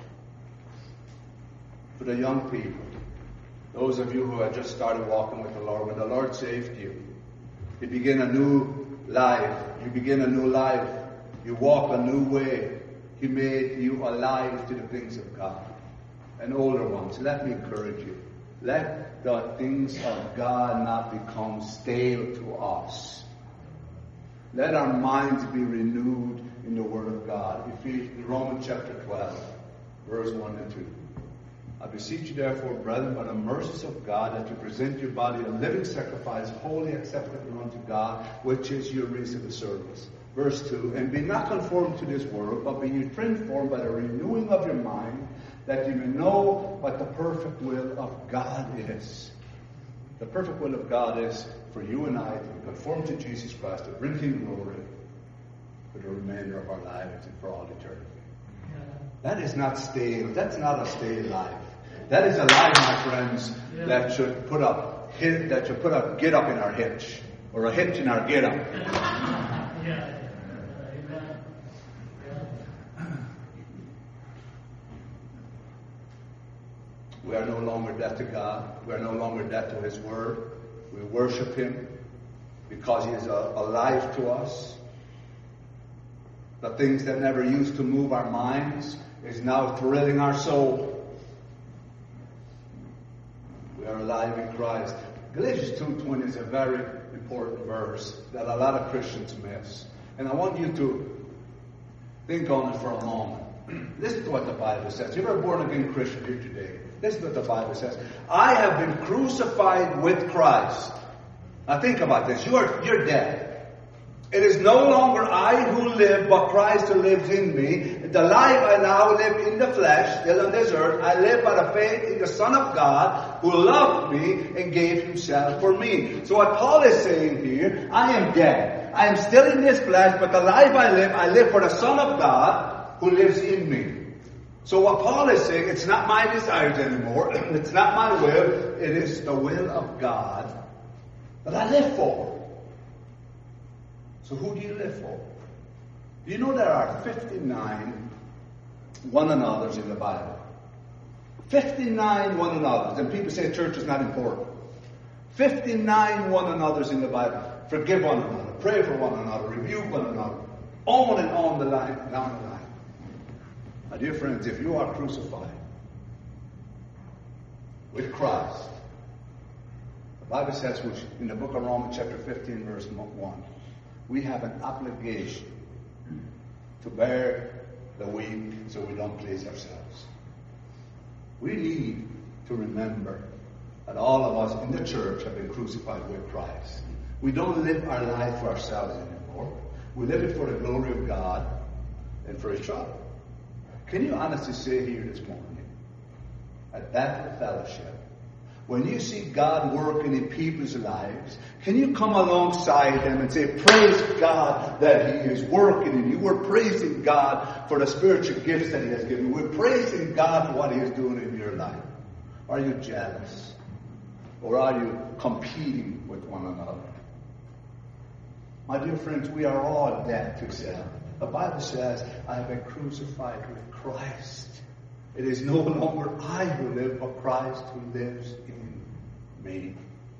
For the young people, those of you who have just started walking with the Lord, when the Lord saved you, you begin a new life. You begin a new life. You walk a new way. He made you alive to the things of God. And older ones, let me encourage you. Let the things of God not become stale to us. Let our minds be renewed in the Word of God. Ephesians, Romans chapter twelve, verse one and two. I beseech you therefore, brethren, by the mercies of God, that you present your body a living sacrifice, wholly acceptable unto God, which is your reasonable service. Verse two, and be not conformed to this world, but be ye transformed by the renewing of your mind, that you may know what the perfect will of God is. The perfect will of God is for you and I to be conformed to Jesus Christ, to bring Him glory for the remainder of our lives and for all eternity. That is not stale. That's not a stale life. That is a life, my friends, yeah. that should put a hit, that should put a get up in our hitch, or a hitch in our get up. Yeah. We are no longer dead to God. We are no longer dead to His Word. We worship Him because He is alive to us. The things that never used to move our minds is now thrilling our soul. We are alive in Christ. Galatians two twenty is a very important verse that a lot of Christians miss. And I want you to think on it for a moment. Listen to what the Bible says. You're a born-again Christian here today. Listen to what the Bible says. I have been crucified with Christ. Now think about this. You're, you're dead. It is no longer I who live, but Christ who lives in me. The life I now live in the flesh, still on this earth, I live by the faith in the Son of God, who loved me and gave himself for me. So what Paul is saying here, I am dead. I am still in this flesh, but the life I live, I live for the Son of God, who lives in me. So what Paul is saying, it's not my desires anymore. It's not my will. It is the will of God that I live for. So who do you live for? Do you know there are fifty-nine one another's in the Bible? fifty-nine one another's. And people say church is not important. fifty-nine one another's in the Bible. Forgive one another. Pray for one another. Rebuke one another. On and on the line, down the line. My dear friends, if you are crucified with Christ, the Bible says, which in the book of Romans chapter fifteen verse one, we have an obligation to bear the weak so we don't please ourselves. We need to remember that all of us in the church have been crucified with Christ. We don't live our life for ourselves anymore. We live it for the glory of God and for each other. Can you honestly say here this morning, at Bethel Fellowship, when you see God working in people's lives, can you come alongside them and say, praise God that he is working in you. We're praising God for the spiritual gifts that he has given you. We're praising God for what he is doing in your life. Are you jealous? Or are you competing with one another? My dear friends, we are all dead to self. The Bible says, I have been crucified with Christ. It is no longer I who live, but Christ who lives in me.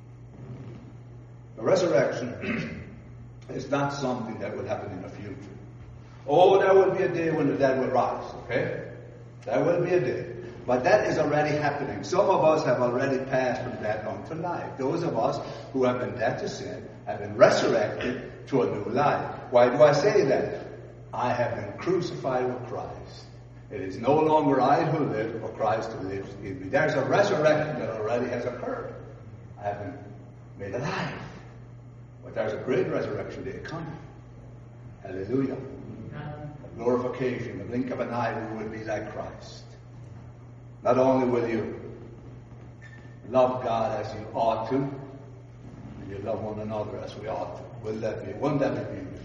The resurrection is not something that will happen in the future. Oh, there will be a day when the dead will rise, okay? There will be a day. But that is already happening. Some of us have already passed from death unto life. Those of us who have been dead to sin have been resurrected to a new life. Why do I say that? I have been crucified with Christ. It is no longer I who live, but Christ who lives in me. There's a resurrection that already has occurred. I have been made alive. But there's a great resurrection day coming. Hallelujah. A glorification, the blink of an eye, we will be like Christ. Not only will you love God as you ought to, and you love one another as we ought to. Will that be? Won't that be beautiful?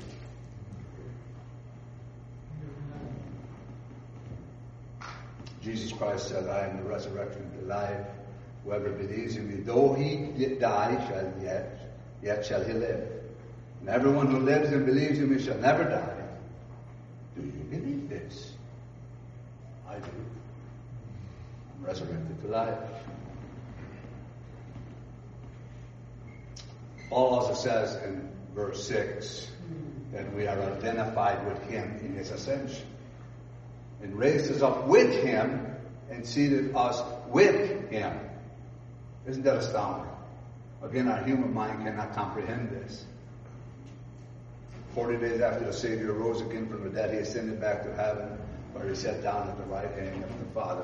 Jesus Christ said, I am the resurrection and the life. Whoever believes in me, though he die, shall yet, yet shall he live. And everyone who lives and believes in me shall never die. Do you believe this? I do. I'm resurrected to life. Paul also says in verse six that we are identified with him in his ascension. And raised us up with him and seated us with him. Isn't that astounding? Again, our human mind cannot comprehend this. Forty days after the Savior rose again from the dead, he ascended back to heaven, where he sat down at the right hand of the Father.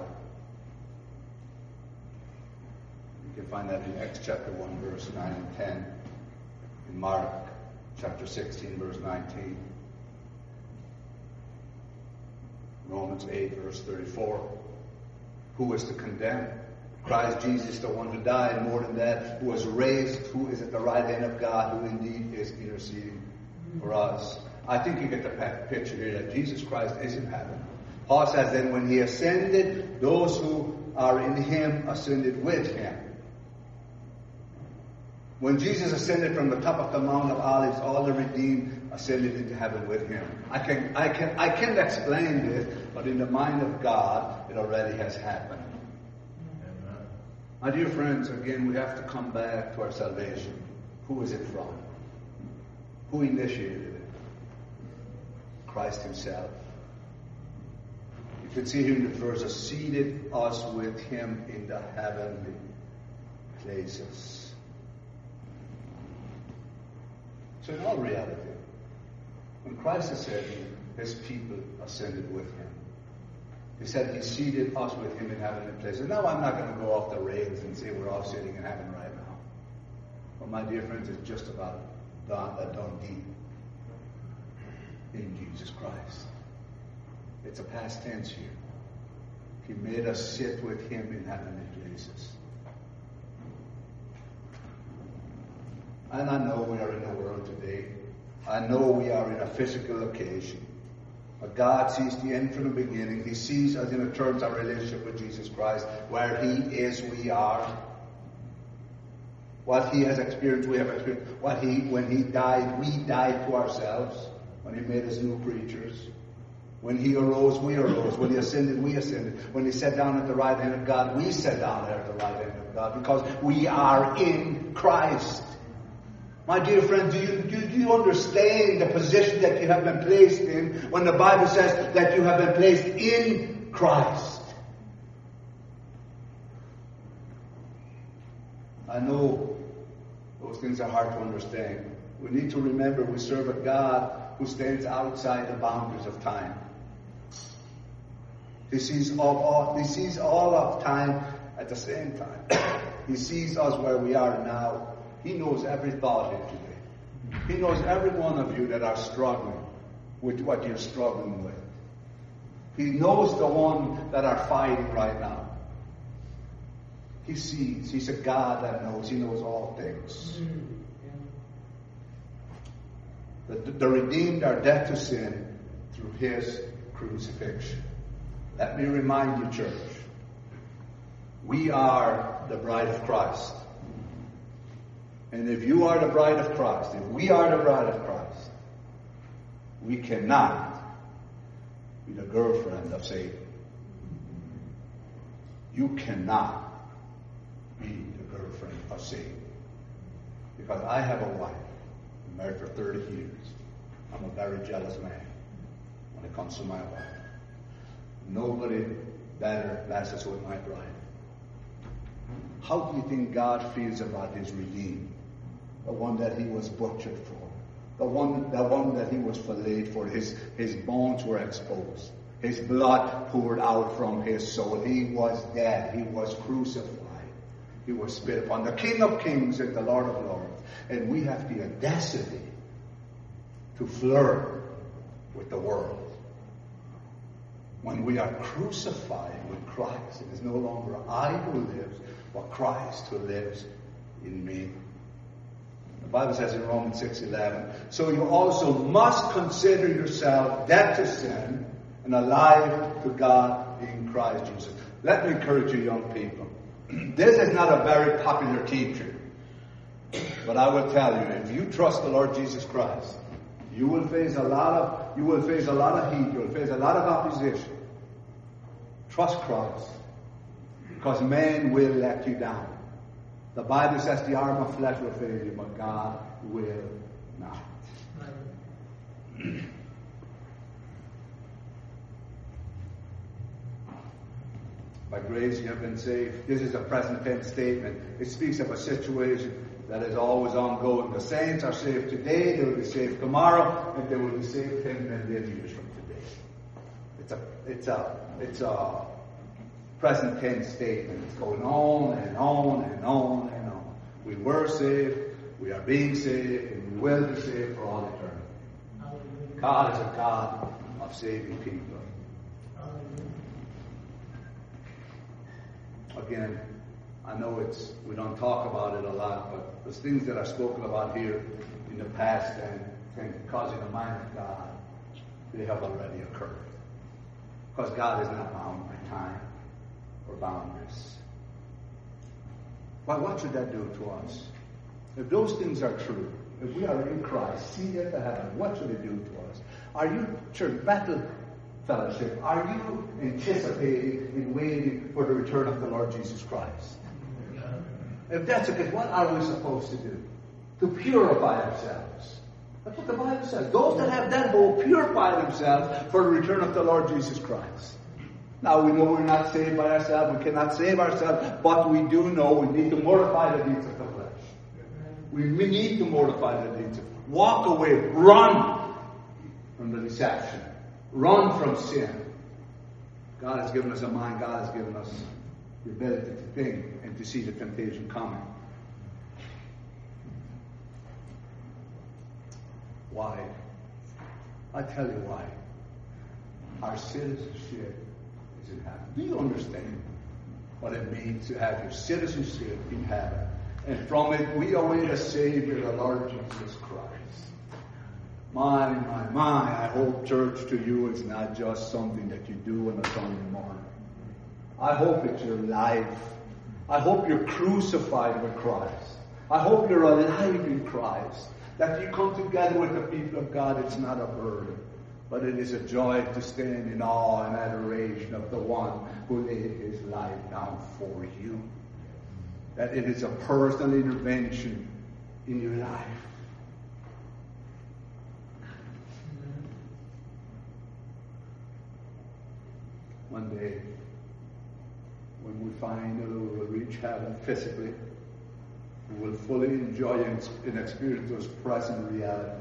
You can find that in Acts chapter one, verse nine and ten. In Mark chapter sixteen, verse nineteen. Romans eight, verse thirty-four. Who is to condemn? Christ Jesus, the one who died, more than that, who was raised, who is at the right hand of God, who indeed is interceding for us. I think you get the picture here that Jesus Christ is in heaven. Paul says then when he ascended, those who are in him ascended with him. When Jesus ascended from the top of the Mount of Olives, all the redeemed ascended into heaven with him. I can, I can, I can't explain this, but in the mind of God, it already has happened. Amen. My dear friends, again, we have to come back to our salvation. Who is it from? Who initiated it? Christ himself. You can see here in the verse, seated us with him in the heavenly places. So in all reality, When Christ ascended, his people ascended with him. He said he seated us with him in heavenly places. Now I'm not going to go off the rails and say we're all sitting in heaven right now. But my dear friends, it's just about a done deal in Jesus Christ. It's a past tense here. He made us sit with him in heavenly places. And I know we are in the world today. I know we are in a physical occasion. But God sees the end from the beginning. He sees us in terms of our relationship with Jesus Christ. Where he is, we are. What he has experienced, we have experienced. What he, when he died, we died to ourselves. When he made us new creatures. When he arose, we arose. When he ascended, we ascended. When he sat down at the right hand of God, we sat down at the right hand of God. Because we are in Christ. My dear friend, do you, do, do you understand the position that you have been placed in when the Bible says that you have been placed in Christ? I know those things are hard to understand. We need to remember we serve a God who stands outside the boundaries of time. He sees all, all, he sees all of time at the same time. He sees us where we are now. He knows every thought here today. He knows every one of you that are struggling with what you're struggling with. He knows the one that are fighting right now. He sees. He's a God that knows. He knows all things. The, the redeemed are dead to sin through his crucifixion. Let me remind you, church. We are the bride of Christ. And if you are the bride of Christ, if we are the bride of Christ, we cannot be the girlfriend of Satan. You cannot be the girlfriend of Satan. Because I have a wife. I'm married for thirty years. I'm a very jealous man when it comes to my wife. Nobody better messes with my bride. How do you think God feels about his redeemed? The one that he was butchered for. The one, the one that he was filleted for. His, his bones were exposed. His blood poured out from his soul. He was dead. He was crucified. He was spit upon. The King of Kings and the Lord of Lords. And we have the audacity to flirt with the world. When we are crucified with Christ, it is no longer I who lives, but Christ who lives in me. The Bible says in Romans six eleven, so you also must consider yourself dead to sin and alive to God in Christ Jesus. Let me encourage you, young people. This is not a very popular teaching, but I will tell you, if you trust the Lord Jesus Christ, you will face a lot of you will face a lot of heat, you will face a lot of opposition. Trust Christ, because man will let you down. The Bible says the arm of flesh will fail you, but God will not. By grace you have been saved. This is a present tense statement. It speaks of a situation that is always ongoing. The saints are saved today, they will be saved tomorrow, and they will be saved ten million years from today. It's a it's a it's a present tense statement. It's going on and on and on and on. We were saved, we are being saved, and we will be saved for all eternity. God is a God of saving people. Again, I know it's we don't talk about it a lot, but the things that are spoken about here in the past and, and causing the mind of God, they have already occurred. Because God is not bound by time or boundaries. But what should that do to us? If those things are true, if we are in Christ, seated at the heaven, what should it do to us? Are you, church, Bethel Fellowship, are you anticipating and waiting for the return of the Lord Jesus Christ? If that's the case, what are we supposed to do? To purify ourselves. That's what the Bible says. Those that have that hope purify themselves for the return of the Lord Jesus Christ. Now we know we're not saved by ourselves. We cannot save ourselves. But we do know we need to mortify the deeds of the flesh. We need to mortify the deeds of the flesh. Walk away. Run from the deception. Run from sin. God has given us a mind. God has given us the ability to think and to see the temptation coming. Why? I tell you why. Our citizenship is in heaven. Do you understand what it means to have your citizenship in heaven? And from it we await a Savior, the Lord Jesus Christ. My, my, my, I hope church to you is not just something that you do on a Sunday morning. I hope it's your life. I hope you're crucified with Christ. I hope you're alive in Christ. That you come together with the people of God, it's not a burden, but it is a joy to stand in awe and adoration of the one who laid his life down for you. That it is a personal intervention in your life. One day, when we finally will reach heaven physically, we will fully enjoy and experience those present realities.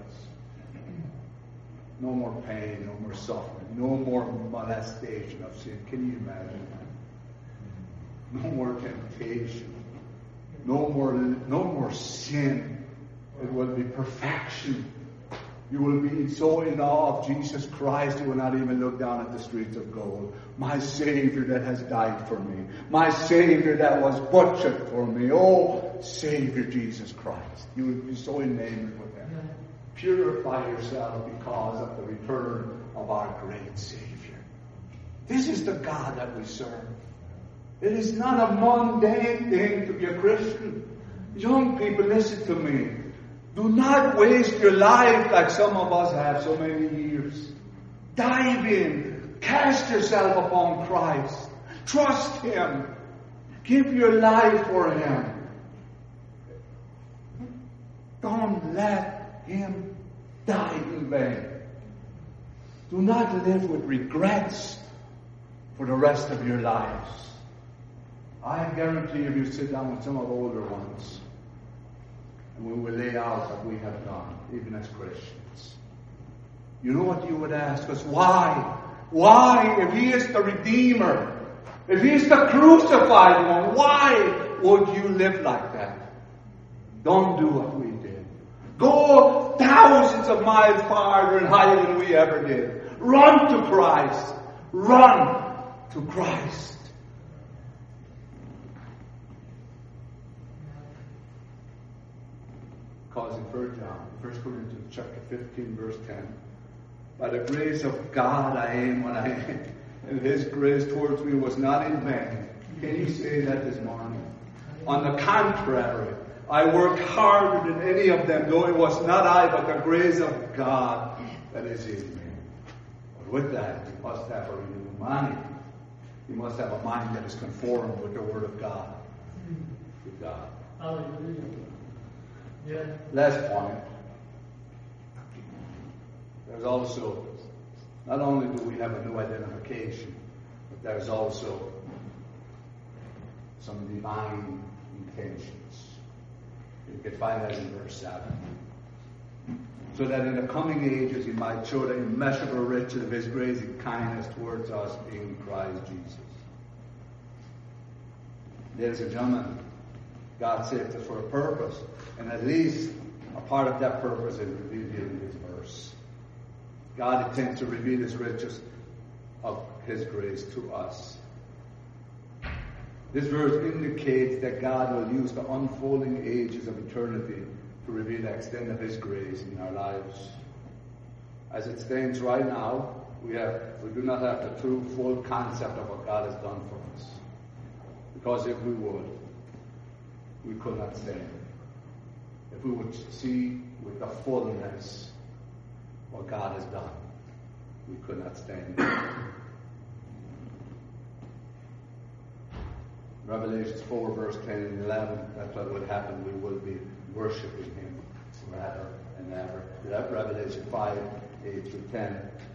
No more pain, no more suffering, no more molestation of sin. Can you imagine that? No more temptation. No more, no more sin. It will be perfection. You will be so in awe of Jesus Christ, you will not even look down at the streets of gold. My Savior that has died for me. My Savior that was butchered for me. Oh, Savior Jesus Christ. You will be so enamored with Him. Purify yourself because of the return of our great Savior. This is the God that we serve. It is not a mundane thing to be a Christian. Young people, listen to me. Do not waste your life like some of us have so many years. Dive in. Cast yourself upon Christ. Trust Him. Give your life for Him. Don't let Him die in vain. Do not live with regrets for the rest of your lives. I guarantee if you sit down with some of the older ones, and we will lay out what we have done, even as Christians. You know what you would ask us? Why? Why, if He is the Redeemer, if He is the crucified one, why would you live like that? Don't do what we did. Go thousands of miles farther and higher than we ever did. Run to Christ. Run to Christ. Because in First John, First Corinthians chapter fifteen, verse ten, by the grace of God I am what I am, and His grace towards me was not in vain. Can you say that this morning? On the contrary, I worked harder than any of them, though it was not I, but the grace of God that is in me. But with that, you must have a renewed mind. You must have a mind that is conformed with the Word of God. With God. Hallelujah. Yeah. Last point. There's also, not only do we have a new identification, but there's also some divine intentions. You can find that in verse seven. So that in the coming ages He might show the immeasurable riches of His grace and kindness towards us in Christ Jesus. Ladies and gentlemen, God saved us for a purpose, and at least a part of that purpose is revealed in this verse. God intends to reveal His riches of His grace to us. This verse indicates that God will use the unfolding ages of eternity to reveal the extent of His grace in our lives. As it stands right now, we have we do not have the true full concept of what God has done for us. Because if we would, we could not stand. If we would see with the fullness what God has done, we could not stand. Revelations four, verse ten and eleven, that's what would happen. We will be worshiping Him forever and ever. Revelation five, eight through ten.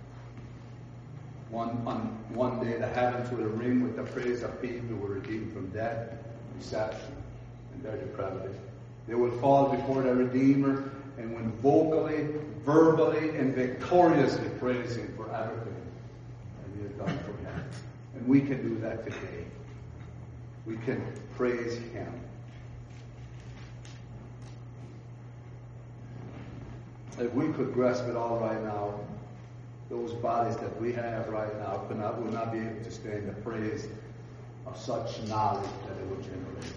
One, on one day the heavens will ring with the praise of people who were redeemed from death, deception, and their depravity. They will fall before their Redeemer and when vocally, verbally, and victoriously praise Him for everything that He has done for Him. And we can do that today. We can praise Him. If we could grasp it all right now, those bodies that we have right now could not, would not be able to stand the praise of such knowledge that it would generate.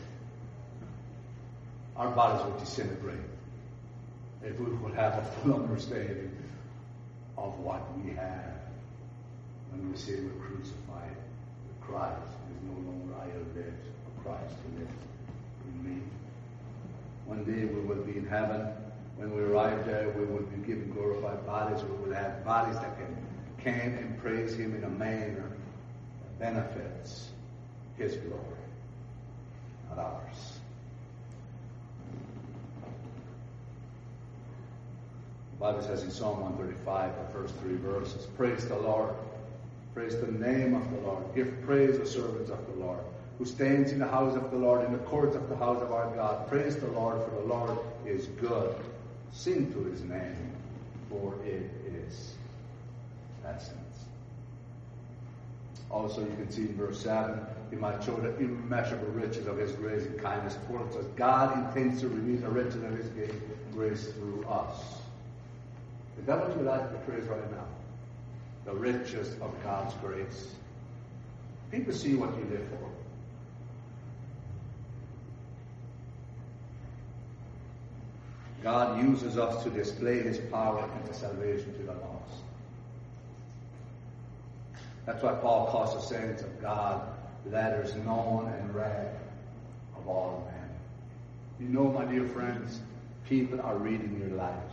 Our bodies would disintegrate if we would have a full understanding of what we have when we say we're crucified with Christ. There's no longer I who lives, but Christ who lives in me. One day we will be in heaven. When we arrive there, we will be given glorified bodies. We will have bodies that can, can and praise Him in a manner that benefits His glory, not ours. The Bible says in Psalm one thirty-five, the first three verses, praise the Lord. Praise the name of the Lord. Give praise to the servants of the Lord, who stands in the house of the Lord, in the courts of the house of our God. Praise the Lord, for the Lord is good. Sing to His name, for it is excellent. Also, you can see in verse seven, He might show the immeasurable riches of His grace and kindness towards us. God intends to reveal the riches of His grace through us. Is that what you like to praise right now? The riches of God's grace. People see what you live for. God uses us to display His power and the salvation to the lost. That's why Paul calls the saints of God letters known and read of all men. You know, my dear friends, people are reading your lives.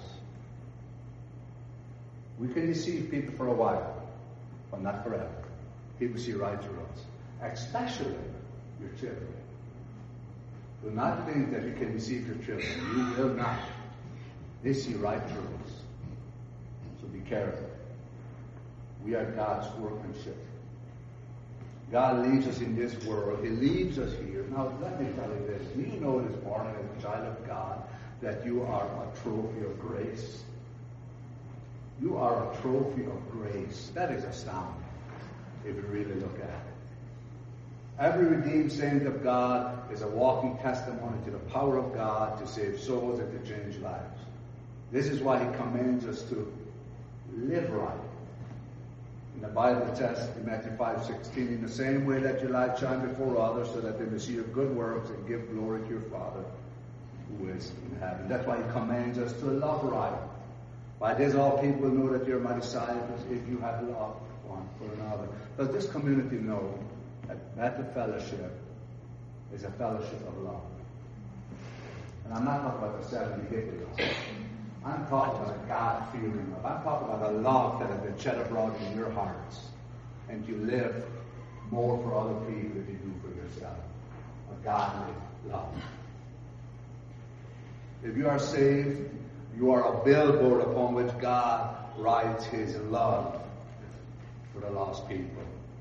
We can deceive people for a while, but not forever. People see right through us, especially your children. Do not think that you can deceive your children. You will not. They see right through us. So be careful. We are God's workmanship. God leaves us in this world. He leaves us here. Now, let me tell you this. Do you know this morning, as a child of God, that you are a trophy of grace? You are a trophy of grace. That is astounding, if you really look at it. Every redeemed saint of God is a walking testimony to the power of God to save souls and to change lives. This is why He commands us to live right. In the Bible it says in Matthew five sixteen, in the same way let your light shine before others so that they may see your good works and give glory to your Father who is in heaven. That's why He commands us to love right. By this all people know that you're my disciples if you have love one for another. Does this community know that Bethel Fellowship is a fellowship of love? And I'm not talking about the seventy hippie love. I'm talking about a God-fearing love. I'm talking about a love that has been shed abroad in your hearts. And you live more for other people than you do for yourself. A godly love. If you are saved, you are a billboard upon which God writes His love for the lost people.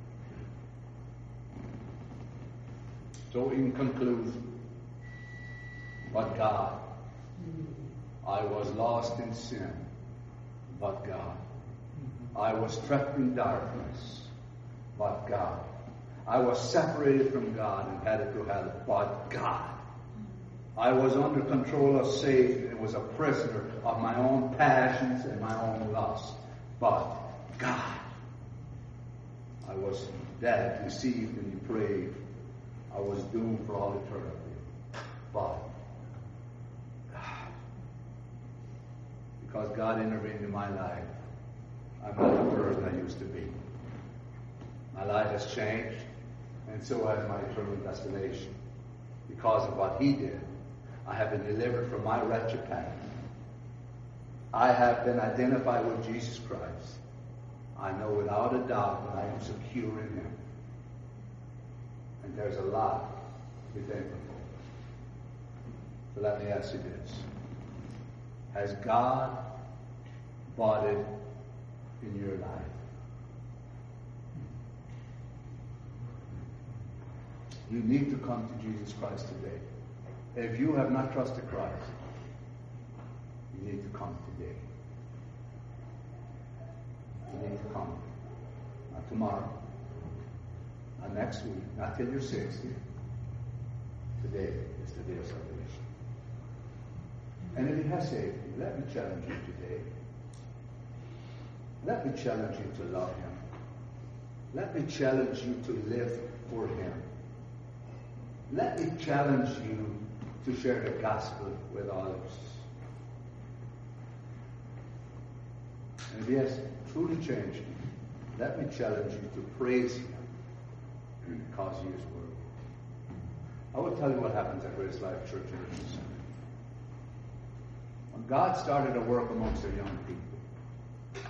So in conclusion, but God, I was lost in sin, but God. I was trapped in darkness, but God. I was separated from God and headed to hell, but God. I was under control of Satan and was a prisoner of my own passions and my own lusts, but God. I was dead, deceived, and depraved. I was doomed for all eternity, but God. Because God intervened in my life, I'm not the person I used to be. My life has changed, and so has my eternal destination. Because of what He did, I have been delivered from my wretched past. I have been identified with Jesus Christ. I know without a doubt that I am secure in Him. And there's a lot to be thankful for. So let me ask you this. Has God bought it in your life? You need to come to Jesus Christ today. If you have not trusted Christ, you need come today. You need to come. Not tomorrow. Not next week. Not till you're sixty. Today is the day of salvation. And if He has saved you, let me challenge you today. Let me challenge you to love Him. Let me challenge you to live for Him. Let me challenge you to share the gospel with others. And if He has truly changed you, let me challenge you to praise Him because He is worthy. I will tell you what happens at Grace Life Church Energy Center. When God started to work amongst their young people,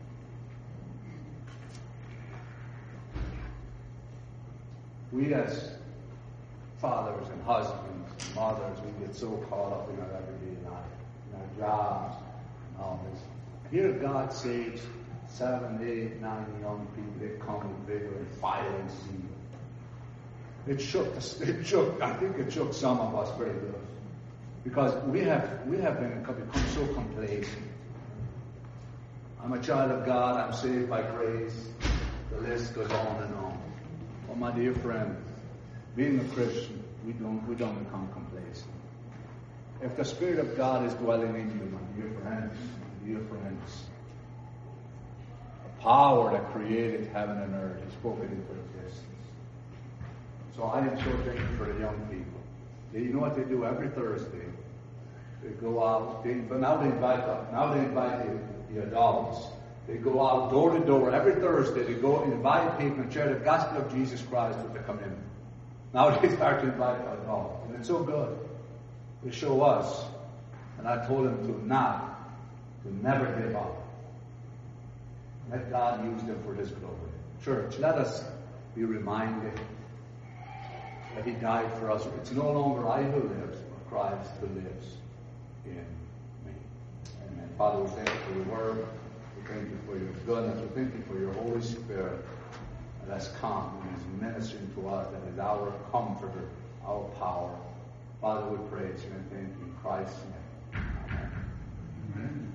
we as fathers and husbands and mothers, we get so caught up in our everyday life, in our jobs, and all this. Here God saves seven, eight, nine young people. They come with vigor and fire and zeal. It shook, it shook, I think it shook some of us pretty good. Because we have, we have been, become so complacent. I'm a child of God, I'm saved by grace. The list goes on and on. Well, my dear friend, being a Christian, we don't, we don't become complacent. If the Spirit of God is dwelling in you, my dear friends, my dear friends, the power that created heaven and earth is spoken into existence. So I am so thankful for the young people. They, you know what they do every Thursday? They go out, they, but now they invite them, now they invite the, the adults. They go out door to door every Thursday. They go invite people and share the gospel of Jesus Christ with the community. Now they start to invite adults. And it's so good. They show us. And I told them to not, to never give up. Let God use them for His glory. Church, let us be reminded that He died for us. It's no longer I who lives, but Christ who lives in me. Amen. Father, we thank you for your word. We thank you for your goodness. We thank you for your Holy Spirit that has come and is ministering to us, that is our comforter, our power. Father, we praise you and thank you in Christ's name. Amen. Amen.